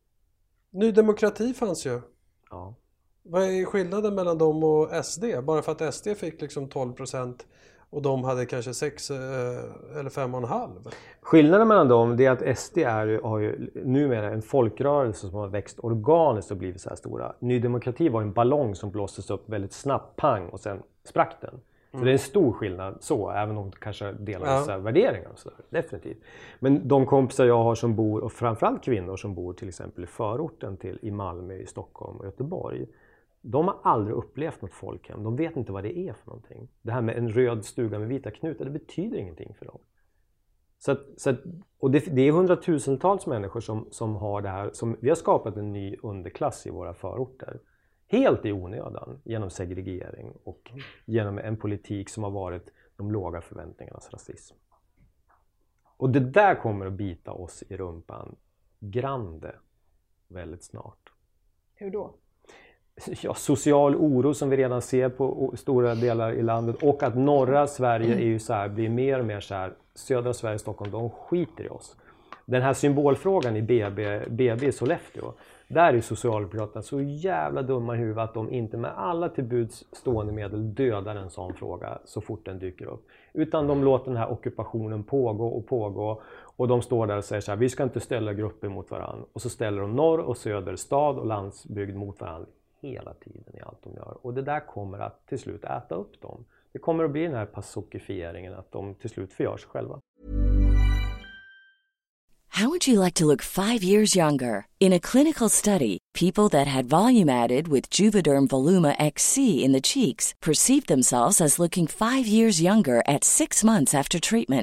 Ny demokrati fanns ju. Ja. Vad är skillnaden mellan dem och S D? Bara för att S D fick liksom tolv procent och de hade kanske sex eller fem och en halv. Skillnaden mellan dem är att S D är, har ju numera en folkrörelse som har växt organiskt och blivit så här stora. Ny demokrati var en ballong som blåstes upp väldigt snabbt, pang, och sen sprack den. Så mm. det är en stor skillnad så, även om de kanske delar ja. vissa värderingar och sådär, definitivt. Men de kompisar jag har som bor, och framförallt kvinnor som bor till exempel i förorten till i Malmö, i Stockholm och Göteborg. De har aldrig upplevt något folkhem. De vet inte vad det är för någonting. Det här med en röd stuga med vita knutar, det betyder ingenting för dem. Så att, så att, och det, det är hundratusentals människor som, som har det här. Som, vi har skapat en ny underklass i våra förorter. Helt i onödan. Genom segregering och genom en politik som har varit de låga förväntningarnas rasism. Och det där kommer att bita oss i rumpan grande väldigt snart. Hur då? Ja, social oro som vi redan ser på stora delar i landet, och att norra Sverige är ju så här, blir mer och mer så här, södra Sverige, Stockholm, de skiter i oss. Den här symbolfrågan i B B, B B i Sollefteå, där är Socialdemokraterna så jävla dumma i huvudet att de inte med alla tillbuds stående medel dödar en sån fråga så fort den dyker upp. Utan de låter den här ockupationen pågå och pågå, och de står där och säger så här, vi ska inte ställa grupper mot varandra. Och så ställer de norr och söder, stad och landsbygd mot varandra hela tiden i allt de gör. Och det där kommer att till slut äta upp dem. Det kommer att bli den här passokifieringen, att de till slut förgör sig själva. How would you like to look five years younger? In a clinical study, people that had volume added with Juvederm Voluma X C in the cheeks perceived themselves as looking five years younger at six months after treatment.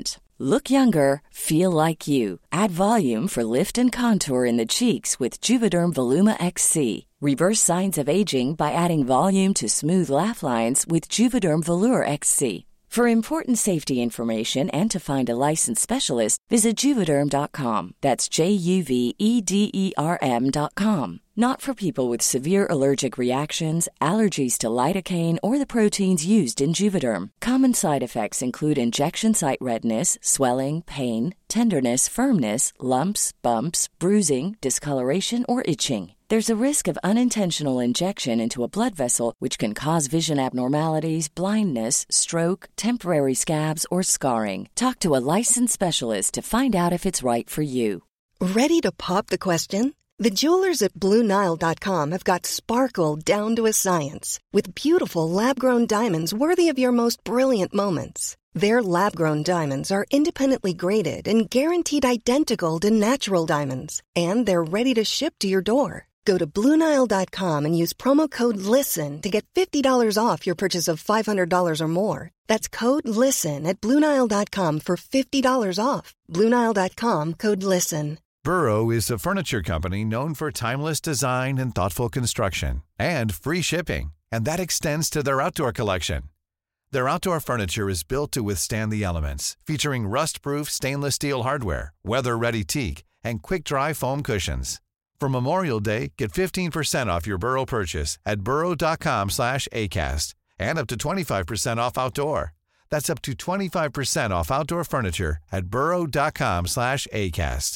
Look younger, feel like you. Add volume for lift and contour in the cheeks with Juvederm Voluma X C. Reverse signs of aging by adding volume to smooth laugh lines with Juvederm Volure X C. For important safety information and to find a licensed specialist, visit Juvederm dot com. That's J U V E D E R M dot com. Not for people with severe allergic reactions, allergies to lidocaine, or the proteins used in Juvederm. Common side effects include injection site redness, swelling, pain, tenderness, firmness, lumps, bumps, bruising, discoloration, or itching. There's a risk of unintentional injection into a blood vessel, which can cause vision abnormalities, blindness, stroke, temporary scabs, or scarring. Talk to a licensed specialist to find out if it's right for you. Ready to pop the question? The jewelers at Blue Nile dot com have got sparkle down to a science with beautiful lab-grown diamonds worthy of your most brilliant moments. Their lab-grown diamonds are independently graded and guaranteed identical to natural diamonds, and they're ready to ship to your door. Go to Blue Nile dot com and use promo code LISTEN to get fifty dollars off your purchase of five hundred dollars or more. That's code LISTEN at Blue Nile dot com for fifty dollars off. Blue Nile dot com, code LISTEN. Burrow is a furniture company known for timeless design and thoughtful construction, and free shipping, and that extends to their outdoor collection. Their outdoor furniture is built to withstand the elements, featuring rust-proof stainless steel hardware, weather-ready teak, and quick-dry foam cushions. For Memorial Day, get fifteen percent off your Burrow purchase at burrow dot com slash acast, and up to twenty-five percent off outdoor. That's up to twenty-five percent off outdoor furniture at burrow dot com slash acast.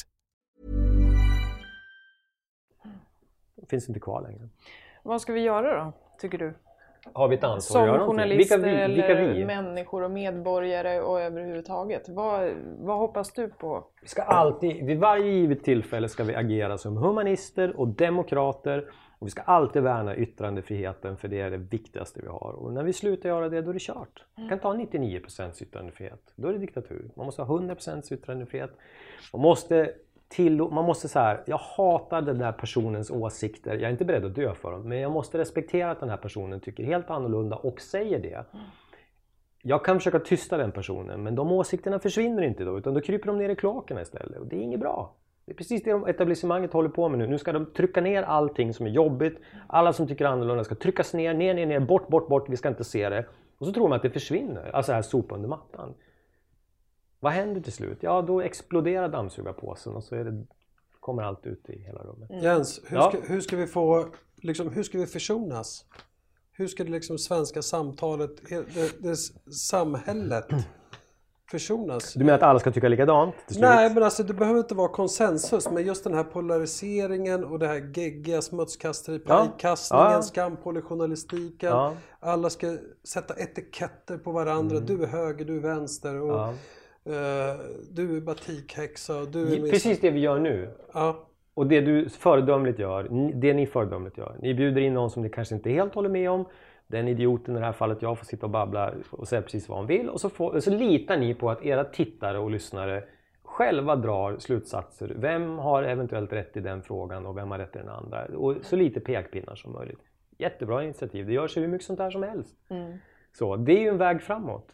Finns inte kvar längre. Vad ska vi göra då, tycker du? Har vi ett ansvar att göra Som journalister vilka vi, eller vilka vi? människor och medborgare och överhuvudtaget. Vad, vad hoppas du på? Vi ska alltid, vid varje givet tillfälle ska vi agera som humanister och demokrater. Och vi ska alltid värna yttrandefriheten, för det är det viktigaste vi har. Och när vi slutar göra det, då är det kört. Man kan ta nittionio procent yttrandefrihet. Då är det diktatur. Man måste ha hundra procent yttrandefrihet. Man måste... Till, man måste så här, jag hatar den där personens åsikter. Jag är inte beredd att dö för dem, men jag måste respektera att den här personen tycker helt annorlunda och säger det. Jag kan försöka tysta den personen, men de åsikterna försvinner inte då, utan då kryper de ner i kloakerna istället. Och det är inget bra. Det är precis det etablissemanget håller på med nu. Nu ska de trycka ner allting som är jobbigt. Alla som tycker annorlunda ska tryckas ner, ner, ner, ner, bort, bort, bort. Vi ska inte se det. Och så tror man att det försvinner. Alltså här sopa under mattan. Vad händer till slut? Ja, då exploderar dammsugarpåsen och så är det, kommer allt ut i hela rummet. Mm. Jens, hur, ja. ska, hur ska vi få, liksom, hur ska vi försonas? Hur ska det liksom svenska samtalet, det, det samhället försonas? Du menar att alla ska tycka likadant till slut? Nej, men alltså det behöver inte vara konsensus, men just den här polariseringen och det här geggiga smutskasteri, pajkastningen, ja. Skampolig journalistiken. Ja. Alla ska sätta etiketter på varandra. Mm. Du är höger, du är vänster och ja. uh, du är batikhäxa och du är... Precis det vi gör nu. Ja. Och det du föredömligt gör, det ni föredömligt gör. Ni bjuder in någon som ni kanske inte helt håller med om. Den idioten i det här fallet, jag får sitta och babbla och säga precis vad han vill. Och så, får, så litar ni på att era tittare och lyssnare själva drar slutsatser. Vem har eventuellt rätt i den frågan och vem har rätt i den andra? Och så lite pekpinnar som möjligt. Jättebra initiativ. Det görs ju hur mycket sånt här som helst. Mm. Så det är ju en väg framåt.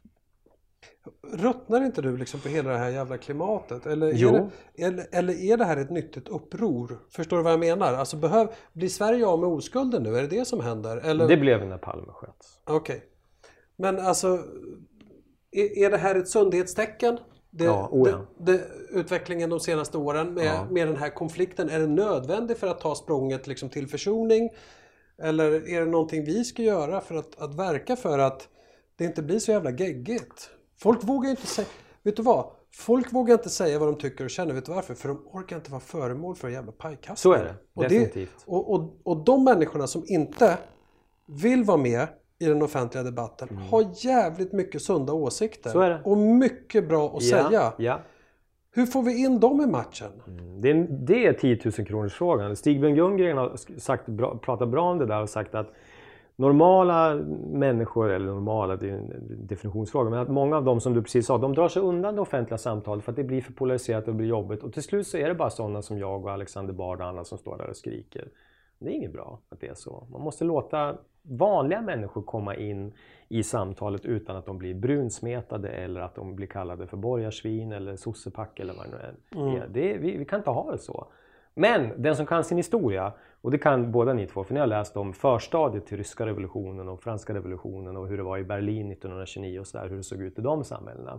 Ruttnar inte du liksom på hela det här jävla klimatet? Eller jo. Är det, eller, eller är det här ett nyttigt uppror? Förstår du vad jag menar? Alltså behöv, blir Sverige av med oskulden nu? Är det det som händer? Eller? Det blev när Palme sköts. Okej. Okay. Men alltså, är, är det här ett sundhetstecken? Det, ja, oh ja. Det, det, utvecklingen de senaste åren med, ja. med den här konflikten, är det nödvändigt för att ta språnget liksom till försoning? Eller är det någonting vi ska göra för att, att verka för att det inte blir så jävla geggigt? Folk vågar inte säga, vet du vad? Folk vågar inte säga vad de tycker och känner, vet du varför? För de orkar inte vara föremål för en jävla pajkastning. Så är det, och definitivt. Det, och, och, och de människorna som inte vill vara med i den offentliga debatten mm. har jävligt mycket sunda åsikter. Så är det. Och mycket bra att ja, säga. Ja. Hur får vi in dem i matchen? Mm. Det, är, det är tio tusen kronors frågan. Stig Ljunggren har sagt, bra, pratat bra om det där och sagt att normala människor, eller normala, det är en definitionsfråga, men att många av dem som du precis sa, de drar sig undan det offentliga samtalet för att det blir för polariserat och blir jobbigt. Och till slut så är det bara sådana som jag och Alexander Bard och andra som står där och skriker. Det är inget bra att det är så. Man måste låta vanliga människor komma in i samtalet utan att de blir brunsmetade eller att de blir kallade för borgarsvin eller sossepack eller vad det nu är. Mm. Det, vi, vi kan inte ha det så. Men den som kan sin historia, och det kan båda ni två, för ni har läst om förstadiet till ryska revolutionen och franska revolutionen och hur det var i Berlin nittonhundratjugonio och så där, hur det såg ut i de samhällena.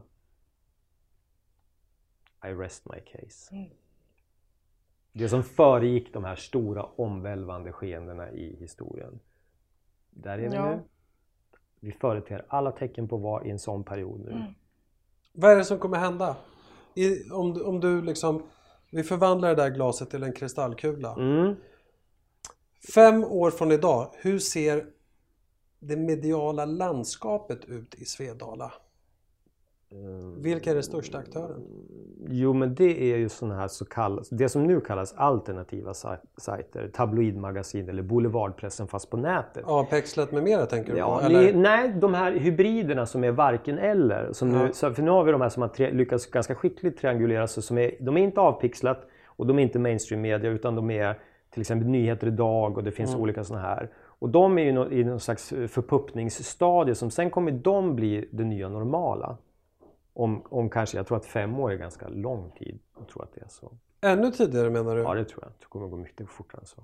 I rest my case. Mm. Det som föregick de här stora omvälvande skeendena i historien. Där är vi ja. nu. Vi företer alla tecken på vad i en sån period nu. Mm. Vad är det som kommer hända? I, om, om du liksom... Vi förvandlar det där glaset till en kristallkula. Mm. Fem år från idag, hur ser det mediala landskapet ut i Svedala? Mm. Vilka är den största aktören? Jo, men det är ju sådana här så kallas, det som nu kallas alternativa sajter, tabloidmagasin eller boulevardpressen fast på nätet. Ja, Pexlet med mera tänker du ja, på? Eller? Nej, de här hybriderna som är varken eller. Som nu, ja. För nu har vi de här som har tre, lyckats ganska skickligt triangulera sig. Som är, de är inte avpixlat och de är inte mainstream media utan de är till exempel nyheter idag och det finns mm. olika sådana här. Och de är ju no, i någon slags förpuppningsstadie som sen kommer de bli det nya normala. Om, om kanske, jag tror att fem år är ganska lång tid. Jag tror att det är så. Ännu tidigare menar du? Ja, det tror jag. Det kommer gå mycket fortare än så.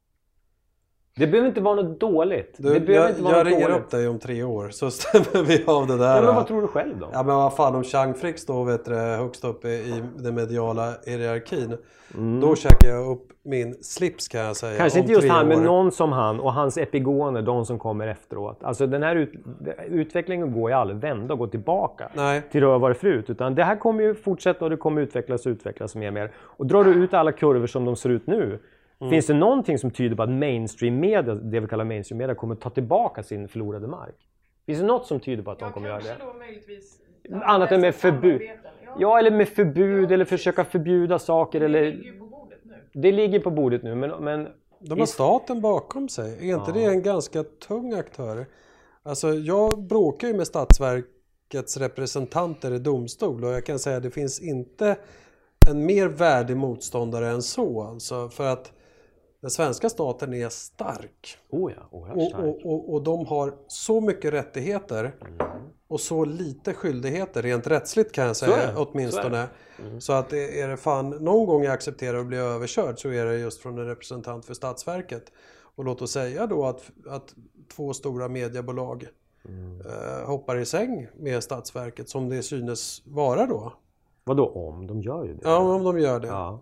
Det behöver inte vara något dåligt. Du, det jag inte vara jag något ringer dåligt. upp dig om tre år så stämmer vi av det där. Ja, men vad tror du själv då? Ja, men vad fan, om Chang Frick står vet du, högst upp i den mediala hierarkin. Mm. Då checkar jag upp min slips kan jag säga. Kanske inte just han, men någon som han och hans epigoner, de som kommer efteråt. Alltså den här ut, utvecklingen går ju aldrig vända och gå tillbaka Nej. till det var varit förut. Utan det här kommer ju fortsätta och det kommer utvecklas och utvecklas mer och mer. Och drar du ut alla kurvor som de ser ut nu. Mm. Finns det någonting som tyder på att mainstream media, det vi kallar mainstream media, kommer ta tillbaka sin förlorade mark? Finns det något som tyder på att ja, de kommer göra det? Då möjligtvis annat än med förbud. Ja. ja, eller med förbud ja, eller försöka förbjuda saker. Det eller... ligger ju på bordet nu. Det ligger på bordet nu, men... men... De har staten bakom sig. Är inte ja. det en ganska tung aktör? Alltså, jag bråkar ju med Statsverkets representanter i domstol och jag kan säga att det finns inte en mer värdig motståndare än så. Alltså, för att den svenska staten är stark. Oh ja, oerhört och, stark. Och, och, och de har så mycket rättigheter mm. och så lite skyldigheter, rent rättsligt kan jag säga, så åtminstone. Så, mm. så att är det fan någon gång jag accepterar att bli överkörd så är det just från en representant för Statsverket. Och låt oss säga då att, att två stora mediebolag mm. eh, hoppar i säng med Statsverket som det synes vara då. Vadå om? De gör ju det. Ja, om de gör det. Ja.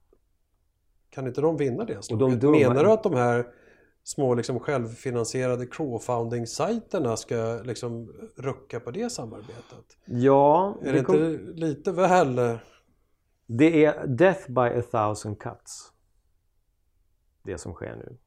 Kan inte de vinna det? Och de Menar du att de här små liksom, självfinansierade crowdfunding-sajterna ska liksom, rucka på det samarbetet? Ja. Är det, det kom... inte lite väl? Det är death by a thousand cuts. Det som sker nu.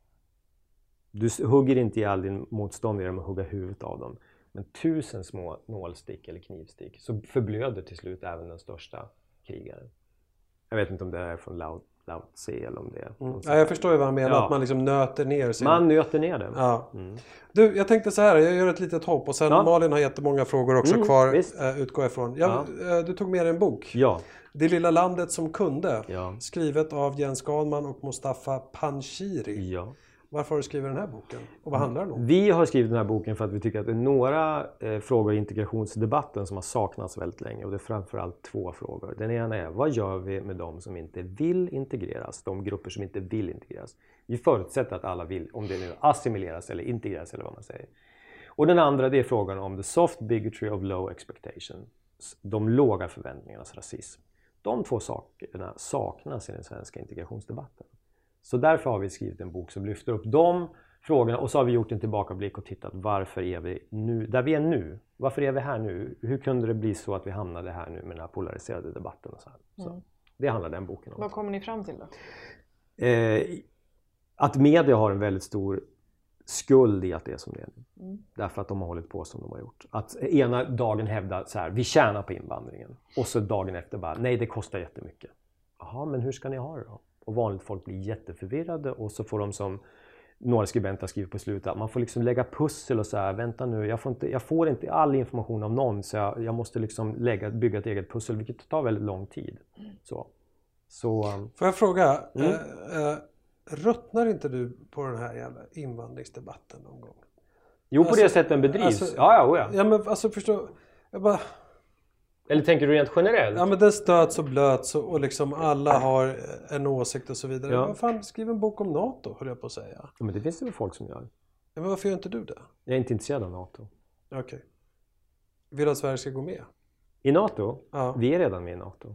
Du hugger inte ihjäl din motståndare med att hugga huvudet av dem. Men tusen små nålstick eller knivstick så förblöder till slut även den största krigaren. Jag vet inte om det är från Lao Tse eller om det är... Mm. Ja, jag förstår ju vad han menar, ja. Att man liksom nöter ner sin... Man nöter ner det. Ja. Mm. Du, jag tänkte så här, jag gör ett litet hopp och sen ja. Malin har jättemånga frågor också mm, kvar, äh, utgår ifrån. Jag, ja. äh, du tog med dig en bok. Ja. Det lilla landet som kunde. Ja. Skrivet av Jens Galman och Mustafa Panshiri. Ja. Varför har du skrivit den här boken? Och vad handlar den om? Vi har skrivit den här boken för att vi tycker att det är några eh, frågor i integrationsdebatten som har saknats väldigt länge. Och det är framförallt två frågor. Den ena är, vad gör vi med de som inte vill integreras? De grupper som inte vill integreras. Vi förutsätter att alla vill, om det nu assimileras eller integreras eller vad man säger. Och den andra, det är frågan om the soft bigotry of low expectations. De låga förväntningarnas rasism. De två sakerna saknas i den svenska integrationsdebatten. Så därför har vi skrivit en bok som lyfter upp de frågorna och så har vi gjort en tillbakablick och tittat varför är vi nu, där vi är nu. Varför är vi här nu? Hur kunde det bli så att vi hamnade här nu med den här polariserade debatten och så här. Så mm. det handlar den boken om. Vad kommer ni fram till då? Eh, att media har en väldigt stor skuld i att det är som det är nu. Mm. Därför att de har hållit på som de har gjort. Att ena dagen hävda så här, vi tjänar på invandringen. Och så dagen efter bara, nej det kostar jättemycket. Jaha, men hur ska ni ha det då? Och vanligt folk blir jätteförvirrade och så får de som några skribenter skriver på slutet att man får liksom lägga pussel och så här, vänta nu, jag får inte, jag får inte all information av någon så jag, jag måste liksom lägga, bygga ett eget pussel vilket tar väldigt lång tid. Så, så, får jag fråga, mm. äh, äh, ruttnar inte du på den här jävla invandringsdebatten någon gång? Jo, på alltså, det sättet den bedrivs. Alltså, ja, ja, ja. Ja, men alltså förstå... Jag bara... Eller tänker du rent generellt? Ja, men den stöts och blöts och, och liksom alla har en åsikt och så vidare. Ja. Vad fan, skriv en bok om NATO, höll jag på att säga. Ja, men det finns det väl folk som gör. Ja, men varför gör inte du det? Jag är inte intresserad av NATO. Okej. Okay. Vill du att Sverige ska gå med? I NATO? Ja. Vi är redan med i NATO.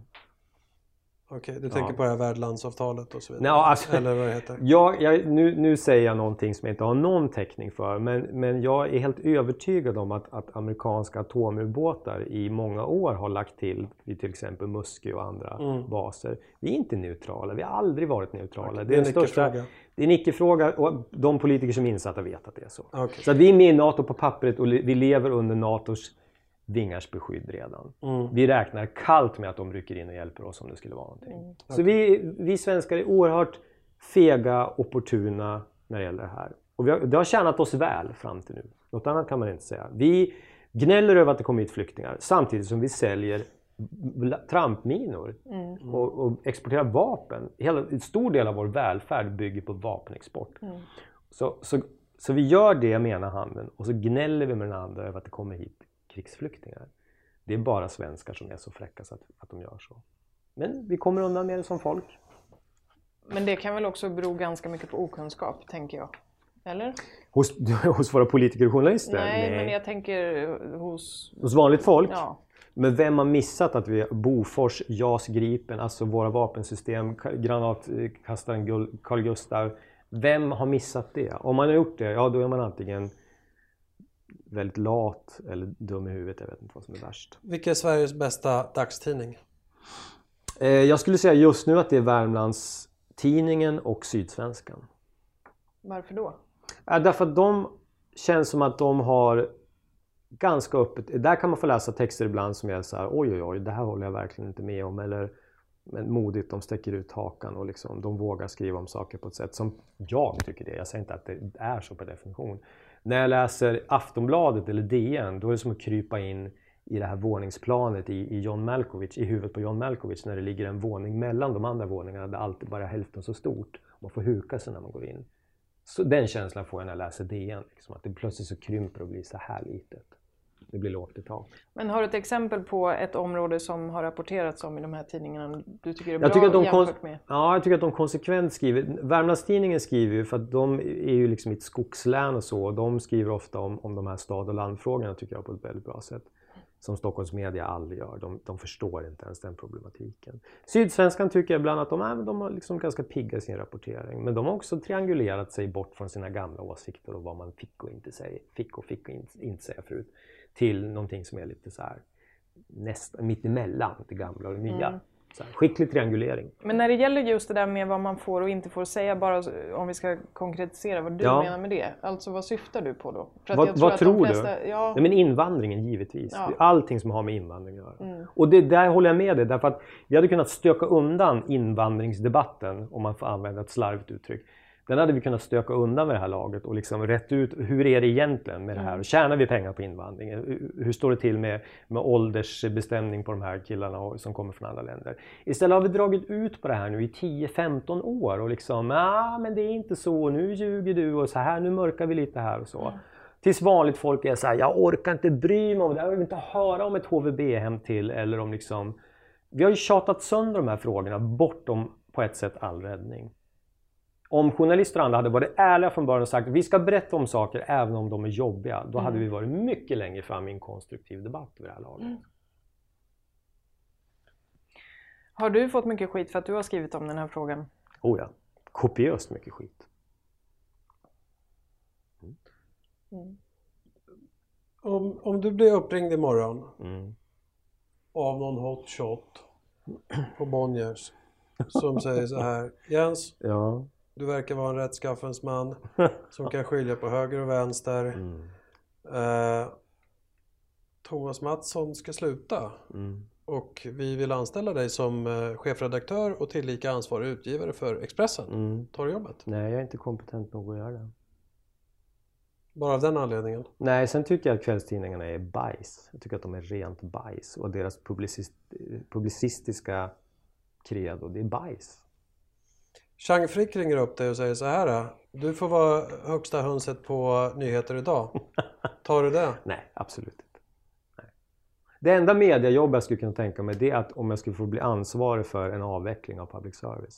Okej, du Ja. tänker på det här värdlandsavtalet och så vidare? No, alltså, eller vad det heter? Jag, jag, nu, nu säger jag någonting som jag inte har någon täckning för. Men, men jag är helt övertygad om att, att amerikanska atomubåtar i många år har lagt till vid till exempel Musky och andra mm. baser. Vi är inte neutrala, vi har aldrig varit neutrala. Okay, det, är det är en största, icke-fråga. Det är en icke-fråga och de politiker som är insatta vet att det är så. Okay. Så att vi är med i NATO på pappret och vi lever under NATOs vingars beskydd redan. Mm. Vi räknar kallt med att de rycker in och hjälper oss om det skulle vara någonting. Mm. Så okay. vi, vi svenskar är oerhört fega, opportuna när det gäller det här. Och vi har, det har tjänat oss väl fram till nu. Något annat kan man inte säga. Vi gnäller över att det kommer hit flyktingar samtidigt som vi säljer trampminor mm. och, och exporterar vapen. Hela, en stor del av vår välfärd bygger på vapenexport. Mm. Så, så, så vi gör det med ena handen och så gnäller vi med den andra över att det kommer hit krigsflyktingar. Det är bara svenskar som är så fräcka så att, att de gör så. Men vi kommer undan med det som folk. Men det kan väl också bero ganska mycket på okunskap, tänker jag. Eller? Hos, hos våra politiker och journalister? Nej, Nej, men jag tänker hos... Hos vanligt folk? Ja. Men vem har missat att vi har Bofors, JAS Gripen, alltså våra vapensystem, granatkastaren Carl Gustaf. Vem har missat det? Om man har gjort det, ja då är man antingen väldigt lat eller dum i huvudet, jag vet inte vad som är värst. Vilka är Sveriges bästa dagstidning? Eh, jag skulle säga just nu att det är Värmlands Tidningen och Sydsvenskan. Varför då? Eh, därför att de känns som att de har ganska öppet. Där kan man få läsa texter ibland som är så här: oj oj oj, det här håller jag verkligen inte med om. Eller men modigt, de stäcker ut hakan och liksom, de vågar skriva om saker på ett sätt som jag tycker det. Jag säger inte att det är så per definition. När jag läser Aftonbladet eller D N, då är det som att krypa in i det här våningsplanet i, i John Malkovich, i huvudet på John Malkovich, när det ligger en våning mellan de andra våningarna där allt är bara hälften så stort. Man får huka sig när man går in. Så den känslan får jag när jag läser D N, liksom, att det plötsligt så krymper och blir så här litet. Det blir lågt ett tag. Men har du ett exempel på ett område som har rapporterats om i de här tidningarna du tycker är bra jag tycker att de jämfört med? Ja, jag tycker att de konsekvent skriver. Värmlandstidningen skriver ju, för att de är ju liksom i ett skogslän och så. De skriver ofta om, om de här stad- och landfrågorna, tycker jag, på ett väldigt bra sätt. Som Stockholms media aldrig gör. De, de förstår inte ens den problematiken. Sydsvenskan tycker jag ibland att de, är, de har liksom ganska pigga i sin rapportering. Men de har också triangulerat sig bort från sina gamla åsikter och vad man fick och inte säga, fick och fick och inte, inte säga förut. Till någonting som är lite så här nästan mitt emellan det gamla och det nya. Mm. Så här, skicklig triangulering. Men när det gäller just det där med vad man får och inte får säga, bara om vi ska konkretisera vad du ja. menar med det. Alltså vad syftar du på då? För att vad jag tror, vad att tror flesta, du? Ja... Nej, men invandringen givetvis. Ja. Allting som har med invandring att göra. Mm. Och det där håller jag med dig, därför att vi hade kunnat stöka undan invandringsdebatten, om man får använda ett slarvigt uttryck. Den hade vi kunnat stöka undan med det här laget och liksom rätt ut, hur är det egentligen med det här? Och tjänar vi pengar på invandring? Hur står det till med, med åldersbestämning på de här killarna som kommer från andra länder? Istället har vi dragit ut på det här nu i tio femton år och liksom, ja ah, men det är inte så, nu ljuger du och så här, nu mörkar vi lite här och så. Mm. Tills vanligt folk är så här, jag orkar inte bry mig om det, jag vill inte höra om ett H V B-hem till eller om liksom, vi har ju tjatat sönder de här frågorna bortom på ett sätt all räddning. Om journalister och andra hade varit ärliga från början och sagt att vi ska berätta om saker även om de är jobbiga, då mm. hade vi varit mycket längre fram i en konstruktiv debatt vid det här laget. Mm. Har du fått mycket skit för att du har skrivit om den här frågan? Oh ja, kopiöst mycket skit. Mm. Mm. Om, om du blir uppringd imorgon mm. av någon hotshot på Bonniers som säger så här: Jens, ja. du verkar vara en rättskaffens man som kan skilja på höger och vänster. Mm. Eh, Thomas Mattsson ska sluta. Mm. Och vi vill anställa dig som eh, chefredaktör och tillika ansvarig utgivare för Expressen. Mm. Tar du jobbet? Nej, jag är inte kompetent nog att göra det. Bara av den anledningen? Nej, sen tycker jag att kvällstidningarna är bajs. Jag tycker att de är rent bajs. Och deras publicist- publicistiska credo, det är bajs. Chang Frick ringer upp dig och säger så här: du får vara högsta hönset på nyheter idag. Tar du det? Nej, absolut inte. Nej. Det enda mediajobb jag skulle kunna tänka mig, det är att om jag skulle få bli ansvarig för en avveckling av public service.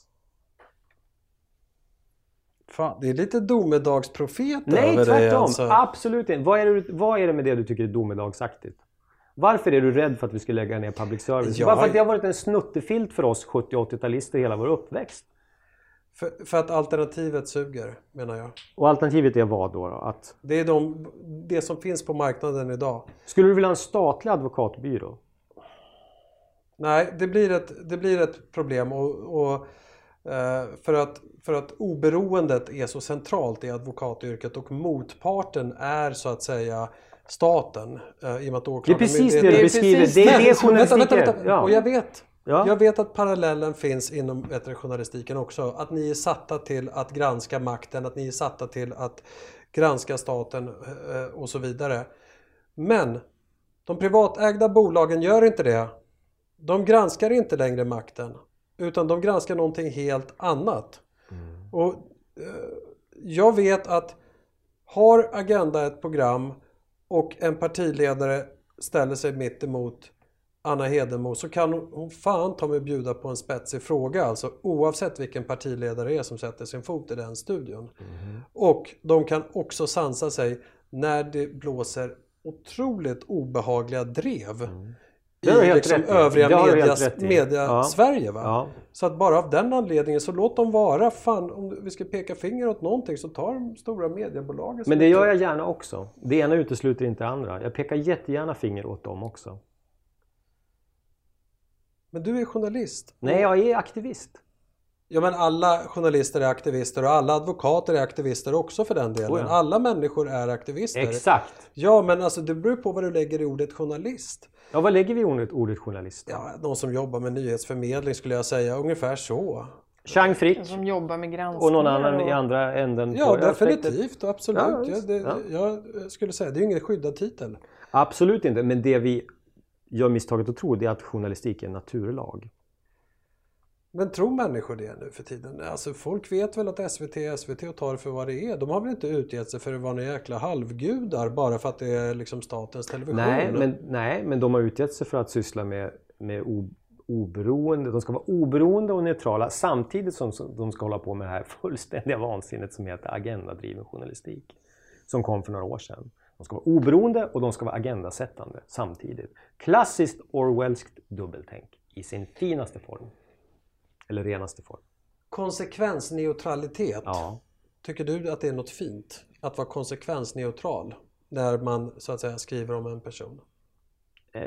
Fan, det är lite domedagsprofet Nej, över tvärtom. det, alltså. Absolut inte. Vad är, det, vad är det med det du tycker är domedagsaktigt? Varför är du rädd för att vi ska lägga ner public service? Ja, Bara för att det har varit en snuttefilt för oss sjuttio- och åttio-talister hela vår uppväxt. För, för att alternativet suger, menar jag. Och alternativet är vad då? då? Att... Det är de, det som finns på marknaden idag. Skulle du vilja ha en statlig advokatbyrå? Nej, det blir ett, det blir ett problem. Och, och, eh, för, att, för att oberoendet är så centralt i advokatyrket och motparten är så att säga staten. Eh, i och med att det är precis det, det, du beskriver. precis Det är det. det journalistiken. Vänta, vänta, vänta. Ja. Och jag vet... Ja. Jag vet att parallellen finns inom vet du, journalistiken också. Att ni är satta till att granska makten, att ni är satta till att granska staten och så vidare. Men de privatägda bolagen gör inte det. De granskar inte längre makten, utan de granskar någonting helt annat. Mm. Och eh, jag vet att har Agenda ett program och en partiledare ställer sig mitt emot Anna Hedenmo, så kan hon, hon fan ta mig bjuda på en spetsig fråga, alltså oavsett vilken partiledare är som sätter sin fot i den studion. Mm. Och de kan också sansa sig när det blåser otroligt obehagliga drev mm. i liksom övriga medias, media ja. Sverige. Va? Ja. Så att bara av den anledningen så låt dem vara, fan om vi ska peka finger åt någonting så tar de stora mediebolagen. Men det gör jag gärna också. Det ena utesluter inte det andra. Jag pekar jättegärna finger åt dem också. Men du är journalist. Nej, jag är aktivist. Ja, men alla journalister är aktivister och alla advokater är aktivister också för den delen. Oh ja. Alla människor är aktivister. Exakt. Ja, men alltså det beror på vad du lägger i ordet journalist. Ja, vad lägger vi i ordet, ordet journalist? Ja, någon som jobbar med nyhetsförmedling skulle jag säga. Ungefär så. Chang Frick. Som jobbar med granskning. Och någon annan och... i andra änden. Ja, definitivt. Och absolut. Ja, ja, det, ja. Jag skulle säga, det är ju ingen skyddad titel. Absolut inte, men det vi gör misstaget att tro det är att journalistik är en naturlag. Men tror människor det nu för tiden? Alltså folk vet väl att S V T är S V T och tar det för vad det är. De har väl inte utgett sig för att vara några jäkla halvgudar bara för att det är liksom statens television? Nej, men, nej, men de har utgett sig för att syssla med, med o, oberoende. De ska vara oberoende och neutrala samtidigt som de ska hålla på med det här fullständiga vansinnet som heter agendadriven journalistik. Som kom för några år sedan. De ska vara oberoende och de ska vara agendasättande samtidigt. Klassiskt Orwellskt dubbeltänk i sin finaste form. Eller renaste form. Konsekvensneutralitet. Ja. Tycker du att det är något fint? Att vara konsekvensneutral när man så att säga skriver om en person? Eh,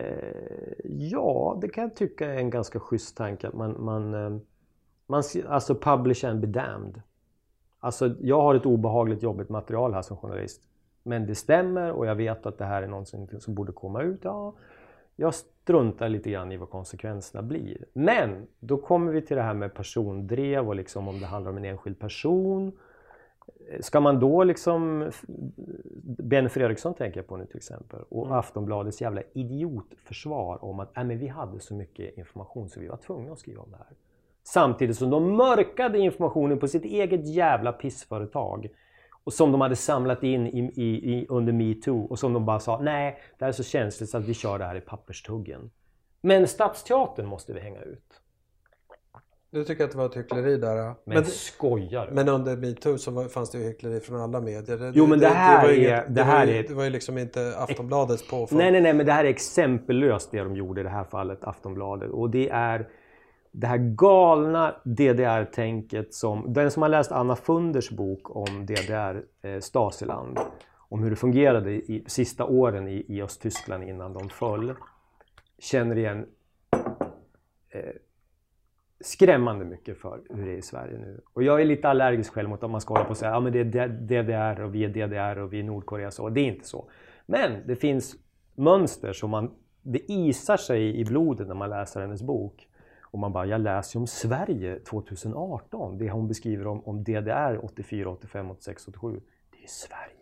ja, det kan jag tycka är en ganska schysst tanke. Man, man, man, alltså publish and be damned. Alltså jag har ett obehagligt jobbigt material här som journalist. Men det stämmer och jag vet att det här är någonting som borde komma ut. Ja, jag struntar lite grann i vad konsekvenserna blir. Men då kommer vi till det här med persondrev och liksom om det handlar om en enskild person. Ska man då liksom, Ben Fredriksson tänker jag på nu till exempel. Och mm. Aftonbladets jävla idiotförsvar om att äh, men vi hade så mycket information så vi var tvungna att skriva om det här. Samtidigt som de mörkade informationen på sitt eget jävla pissföretag. Och som de hade samlat in i, i, i, under MeToo. Och som de bara sa, nej det här är så känsligt så att vi kör det här i papperstuggen. Men Stadsteatern måste vi hänga ut. Du tycker att det var ett hyckleri där? Ja. Men, men skojar du? Men under MeToo så var, fanns det ju hyckleri från alla medier. Det, jo men det, det här, det är, inget, det det här var, är... Det var ju liksom inte Aftonbladets påfall. Nej, nej, nej, men det här är exempellöst det de gjorde i det här fallet, Aftonbladet. Och det är det här galna D D R-tänket som... Den som har läst Anna Funders bok om D D R, eh, Stasiland. Om hur det fungerade i, i sista åren i, i Östtyskland innan de föll. Känner igen... Eh, skrämmande mycket för hur det är i Sverige nu. Och jag är lite allergisk själv mot att man ska hålla på och säga ja men det är D D R och vi är D D R och vi är Nordkorea så. Det är inte så. Men det finns mönster som man, det isar sig i blodet när man läser hennes bok. Och man bara, jag läser om Sverige tjugoarton. Det hon beskriver om, om D D R åttiofyra, åttiofem, åttiosex, åttiosju. Det är Sverige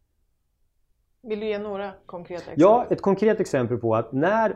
nu. Vill du ge några konkreta exempel? Ja, ett konkret exempel på att när,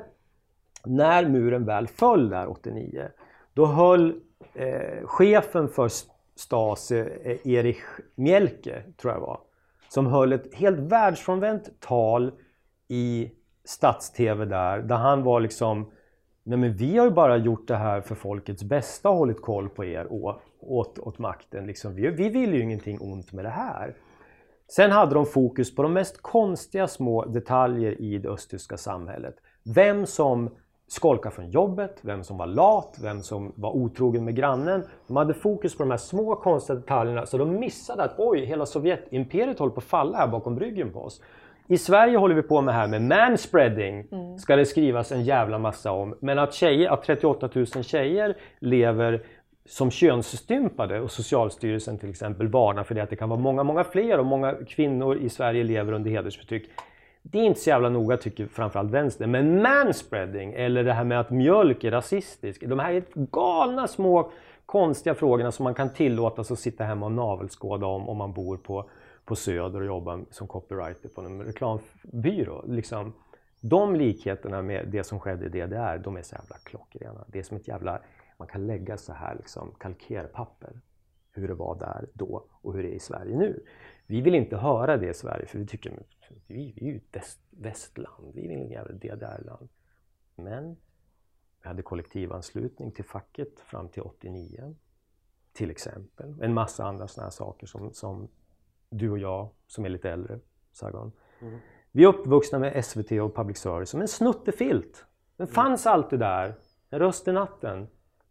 när muren väl föll där åttionio. Då höll eh, chefen för Stasi, Erich Mielke tror jag var, som höll ett helt världsfrånvänt tal i stats-tv där, där han var liksom, nej men vi har ju bara gjort det här för folkets bästa och hållit koll på er åt, åt, åt makten. Liksom, vi, vi vill ju ingenting ont med det här. Sen hade de fokus på de mest konstiga små detaljer i det östtyska samhället. Vem som skolkade från jobbet, vem som var lat, vem som var otrogen med grannen. De hade fokus på de här små konstiga detaljerna, så de missade att oj, hela Sovjetimperiet håller på att falla här bakom bryggen på oss. I Sverige håller vi på med här med manspreading, mm. ska det skrivas en jävla massa om. Men att, tjejer, att trettioåtta tusen tjejer lever som könsstympade och Socialstyrelsen till exempel varnar för det, att det kan vara många, många fler och många kvinnor i Sverige lever under hedersförtryck. Det är inte så jävla noga, tycker framförallt vänster. Men manspreading, eller det här med att mjölk är rasistisk, de här galna små konstiga frågorna som man kan tillåtas att sitta hemma och navelskåda om om man bor på, på Söder och jobbar som copywriter på en reklambyrå. Liksom, de likheterna med det som skedde i D D R, de är så jävla klockrena. Det är som ett jävla, man kan lägga så här liksom kalkerpapper hur det var där då och hur det är i Sverige nu. Vi vill inte höra det i Sverige, för vi tycker vi, vi är ju ett väst, västland, vi vill inte jävla D D R-land. Men vi hade kollektivanslutning till facket fram till åttionio till exempel. En massa andra såna här saker som, som du och jag som är lite äldre, Sargon. Mm. Vi är uppvuxna med S V T och public service som en snuttefilt. Den fanns alltid där, en röst i natten.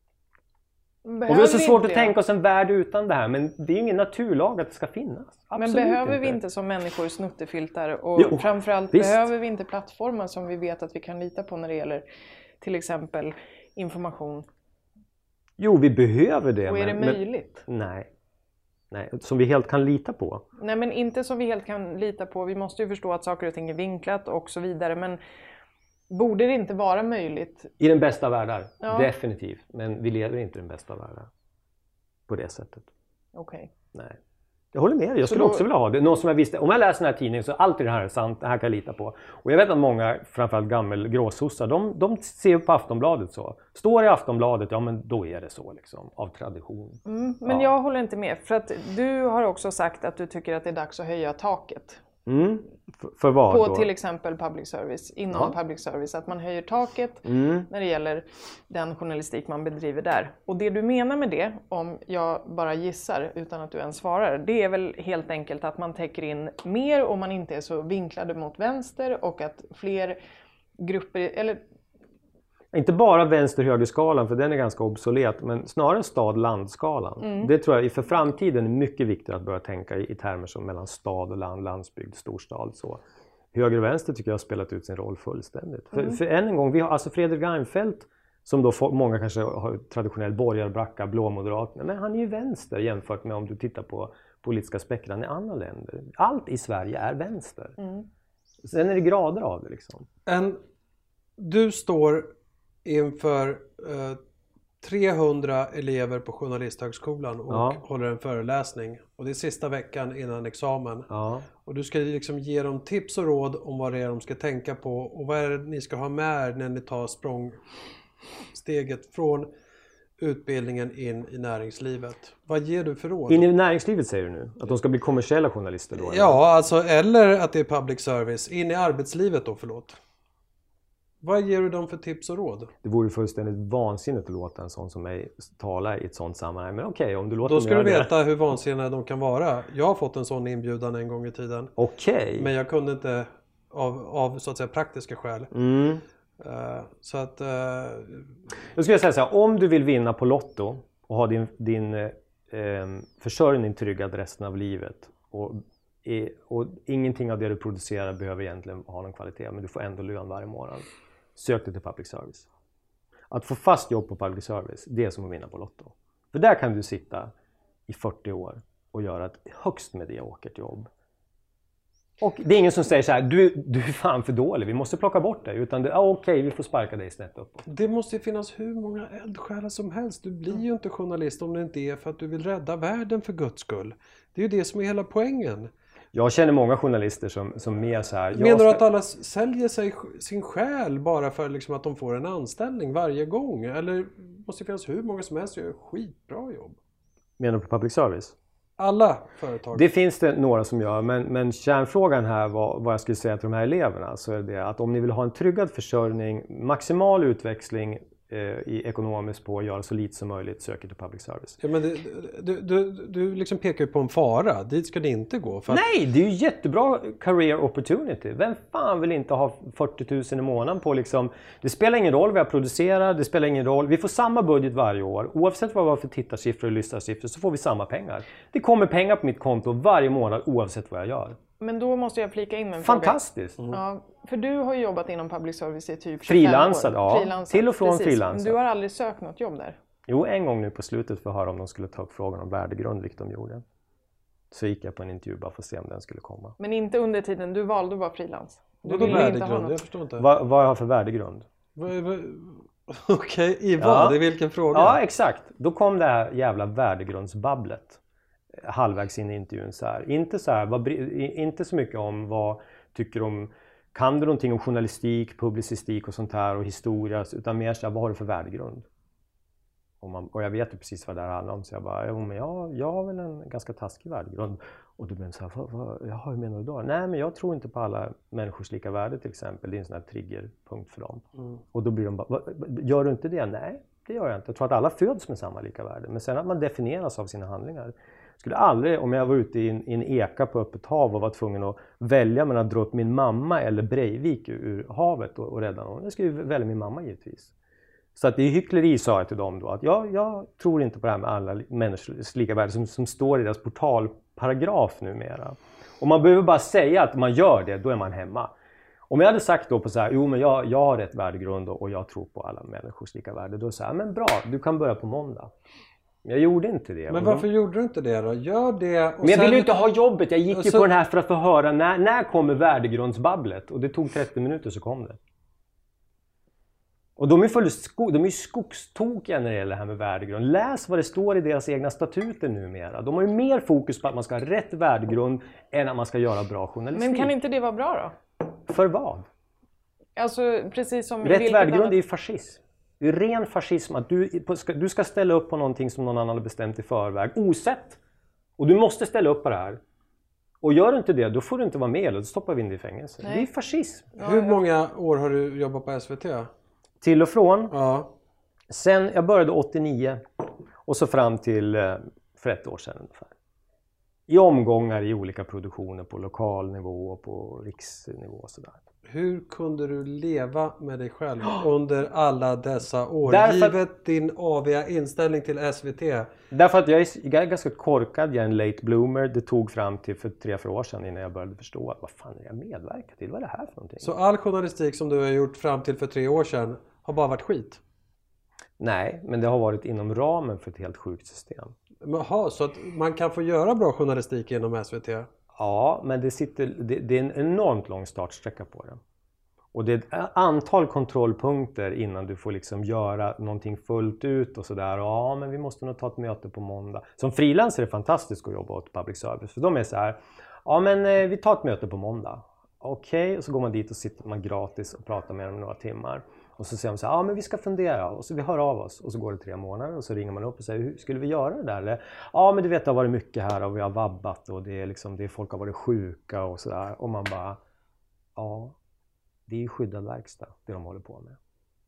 Behöver och vi har så svårt att det? tänka oss en värld utan det här, men det är ju ingen naturlag att det ska finnas. Absolut. Men behöver inte. vi inte som människor snuttefiltar, och jo, framförallt visst. Behöver vi inte plattformar som vi vet att vi kan lita på när det gäller till exempel information? Jo, vi behöver det. Och är men, det möjligt? Men, nej. nej, som vi helt kan lita på. Nej, men inte som vi helt kan lita på. Vi måste ju förstå att saker och ting är vinklat och så vidare, men borde det inte vara möjligt? I den bästa världar, ja. Definitivt. Men vi lever inte i den bästa världar. På det sättet. Okej. Okay. Nej. Jag håller med dig, jag skulle då... också vilja ha det. Någon som jag visste, om jag läser den här tidningen så är alltid det här är sant, det här kan jag lita på. Och jag vet att många, framförallt gammel gråsossar, de, de ser på Aftonbladet så. Står i Aftonbladet, ja men då är det så liksom, av tradition. Mm, men ja. Jag håller inte med, för att du har också sagt att du tycker att det är dags att höja taket. Mm. För, för vad på då? Till exempel public service, inom ja. public service, att man höjer taket mm. när det gäller den journalistik man bedriver där. Och det du menar med det, om jag bara gissar utan att du ens svarar, det är väl helt enkelt att man täcker in mer och man inte är så vinklade mot vänster, och att fler grupper, eller inte bara vänster-högerskalan, för den är ganska obsolet, men snarare stad-landskalan. Mm. Det tror jag för framtiden är mycket viktigt att börja tänka i, i termer som mellan stad och land, landsbygd, storstad. Så. Höger och vänster tycker jag har spelat ut sin roll fullständigt. Mm. För, för än en gång, vi har alltså Fredrik Reinfeldt, som då får, många kanske har traditionell borgarbracka, blåmoderat, men han är ju vänster jämfört med om du tittar på politiska spektran i andra länder. Allt i Sverige är vänster. Mm. Sen är det grader av det liksom. En, du står inför eh, trehundra elever på Journalisthögskolan och ja. håller en föreläsning. Och det är sista veckan innan examen. Ja. Och du ska liksom ge dem tips och råd om vad det är de ska tänka på. Och vad är det ni ska ha med när ni tar språngsteget från utbildningen in i näringslivet. Vad ger du för råd? In i näringslivet säger du nu? Att de ska bli kommersiella journalister då? Eller? Ja, alltså, eller att det är public service. In i arbetslivet då, förlåt. Vad ger du dem för tips och råd? Det vore fullständigt vansinnigt att låta en sån som mig tala i ett sånt sammanhang. Men okej, okay, om du låter Då ska du veta det. hur vansinniga de kan vara. Jag har fått en sån inbjudan en gång i tiden. Okej. Okay. Men jag kunde inte av, av så att säga praktiska skäl. Mm. Uh, så att... Uh... Då skulle jag säga så här, om du vill vinna på Lotto och ha din, din eh, försörjning tryggad resten av livet. Och, och ingenting av det du producerar behöver egentligen ha någon kvalitet. Men du får ändå lön varje månad. Sök dig till public service. Att få fast jobb på public service, det är som att vinna på Lotto. För där kan du sitta i fyrtio år och göra ett högst mediokert jobb. Och det är ingen som säger så här, du, du är fan för dålig, vi måste plocka bort dig. Utan det, ah, okej, okay, vi får sparka dig snett uppåt. Det måste ju finnas hur många eldsjälar som helst. Du blir ju inte journalist om det inte är för att du vill rädda världen för Guds skull. Det är ju det som är hela poängen. Jag känner många journalister som, som mer så här... Menar ska... du att alla säljer sig sin själ bara för liksom att de får en anställning varje gång? Eller måste det finnas hur många som helst som gör skitbra jobb? Menar du på public service? Alla företag. Det finns det några som gör, men, men kärnfrågan här var vad jag skulle säga till de här eleverna. Så är det att om ni vill ha en tryggad försörjning, maximal utväxling eh, i ekonomiskt på att göra så lite som möjligt, söker till public service. Ja, men det, du, du, du liksom pekar ju på en fara. Dit ska det inte gå. För att... Nej, det är ju jättebra career opportunity. Vem fan vill inte ha fyrtio tusen i månaden på liksom... Det spelar ingen roll vad jag producerar, det spelar ingen roll. Vi får samma budget varje år. Oavsett vad vi har för tittarsiffror och lyssnarsiffror så får vi samma pengar. Det kommer pengar på mitt konto varje månad oavsett vad jag gör. Men då måste jag flika in en Fantastiskt! fråga. Mm. Ja, för du har ju jobbat inom public service i typ tjugofem Frilansad, år. ja. Frilansad, till och från precis. frilansad. Men du har aldrig sökt något jobb där? Jo, en gång nu på slutet för att höra om de skulle ta upp frågan om värdegrund, vilket de gjorde. Så gick jag på en intervju bara för att se om den skulle komma. Men inte under tiden du valde att vara frilans? Vad är värdegrund? Jag förstår inte. Vad, vad jag har för värdegrund? Okej, okay, i vad? Ja. I vilken fråga? Ja, exakt. Då kom det här jävla värdegrundsbabblet halvvägs in i intervjun så här. Inte så här, vad, inte så mycket om vad tycker om, kan du någonting om journalistik, publicistik och sånt här och historia, utan mer så här, vad har du för värdegrund? Och, man, och jag vet ju precis vad det här handlar om, så jag bara, jo men jag, jag har väl en ganska taskig värdegrund. Och du menar så här, vad, vad, jaha, hur menar du då? Nej, men jag tror inte på alla människors lika värde till exempel, det är en sån här triggerpunkt för dem. Mm. Och då blir de bara, gör du inte det? Nej, det gör jag inte. Jag tror att alla föds med samma lika värde, men sen att man definieras av sina handlingar. Skulle aldrig, om jag var ute i en, i en eka på öppet hav och var tvungen att välja mellan att dra upp min mamma eller Breivik ur, ur havet och, och rädda någon. Jag skulle välja min mamma givetvis. Så att det är hyckleri, sa jag till dem då. Att jag, jag tror inte på det här med alla människors lika värde som, som står i deras portalparagraf numera. Och man behöver bara säga att man gör det, då är man hemma. Om jag hade sagt då på så här, jo men jag, jag har rätt värdegrund och, och jag tror på alla människors lika värde. Då säger jag, men bra, du kan börja på måndag. Jag gjorde inte det. Men varför gjorde du inte det då? Gör det. Och men jag sen... ville ju inte ha jobbet. Jag gick ju så... på den här för att få höra när, när kommer värdegrundsbabblet. Och det tog trettio minuter så kom det. Och de är, full sko- de är skogstokiga när det gäller det här med värdegrund. Läs vad det står i deras egna statuter numera. De har ju mer fokus på att man ska ha rätt värdegrund än att man ska göra bra journalistik. Men kan inte det vara bra då? För vad? Alltså precis som... Rätt värdegrund annat... är ju fascism. Det är ren fascism att du, du ska ställa upp på någonting som någon annan har bestämt i förväg. Osett. Och du måste ställa upp på det här. Och gör du inte det, då får du inte vara med. Eller då stoppar vi in dig i fängelse. Nej. Det är fascism. Ja, hur många år har du jobbat på S V T? Till och från. Ja. Sen jag började åttionio. Och så fram till för ett år sedan ungefär. I omgångar i olika produktioner på lokal nivå och på riksnivå och sådär. Hur kunde du leva med dig själv under alla dessa år? Därför... Givet din aviga inställning till S V T. Därför att jag är, jag är ganska korkad, jag är en late bloomer. Det tog fram till för tre, fyra år sedan innan jag började förstå att vad fan är jag medverkar till? Vad är det här för någonting? Så all journalistik som du har gjort fram till för tre år sedan har bara varit skit? Nej, men det har varit inom ramen för ett helt sjukt system. Jaha, så att man kan få göra bra journalistik inom S V T? Ja, men det, sitter, det, det är en enormt lång startsträcka på det. Och det är ett antal kontrollpunkter innan du får liksom göra någonting fullt ut och sådär. Ja, men vi måste nog ta ett möte på måndag. Som frilans är det fantastiskt att jobba åt public service. För de är så här, ja men eh, vi tar ett möte på måndag. Okej, okay. Och så går man dit och sitter man gratis och pratar med dem några timmar. Och så säger de så här, ja men vi ska fundera och så vi hör av oss. Och så går det tre månader och så ringer man upp och säger, hur skulle vi göra det där? Eller, ja men du vet det har varit mycket här och vi har vabbat och det är liksom, det är, folk har varit sjuka och sådär. Och man bara, ja det är ju skyddad verkstad det de håller på med.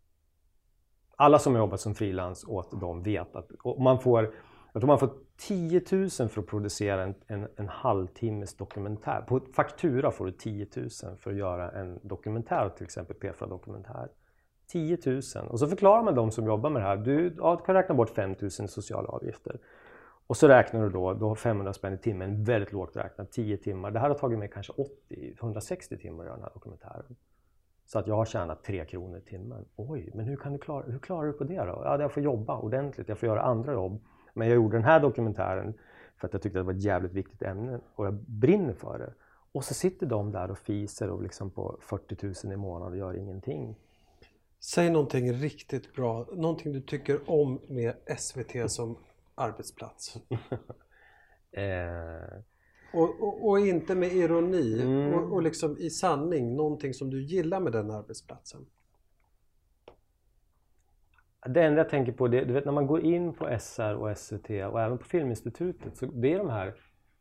Alla som har jobbat som frilans åt dem vet att och man får, jag tror man får tio tusen för att producera en, en, en halvtimmes dokumentär. På faktura får du tio tusen för att göra en dokumentär, till exempel P fyra-dokumentär. tio tusen. Och så förklarar man de som jobbar med det här. Du, ja, du kan räkna bort fem tusen sociala avgifter. Och så räknar du då, då har femhundra spänn i timmen, väldigt lågt räknat, tio timmar. Det här har tagit mig kanske åttio till hundrasextio timmar att göra den här dokumentären. Så att jag har tjänat tre kronor i timmen. Oj, men hur kan du klara, hur klarar du på det då? Ja, jag får jobba ordentligt, jag får göra andra jobb. Men jag gjorde den här dokumentären för att jag tyckte att det var ett jävligt viktigt ämne och jag brinner för det. Och så sitter de där och fiser och liksom på fyrtio tusen i månaden och gör ingenting. Säg någonting riktigt bra, någonting du tycker om med S V T som arbetsplats. eh... och, och, och inte med ironi mm. och, och liksom i sanning, någonting som du gillar med den arbetsplatsen. Det enda jag tänker på, det, du vet när man går in på S R och S V T och även på Filminstitutet, så det är de här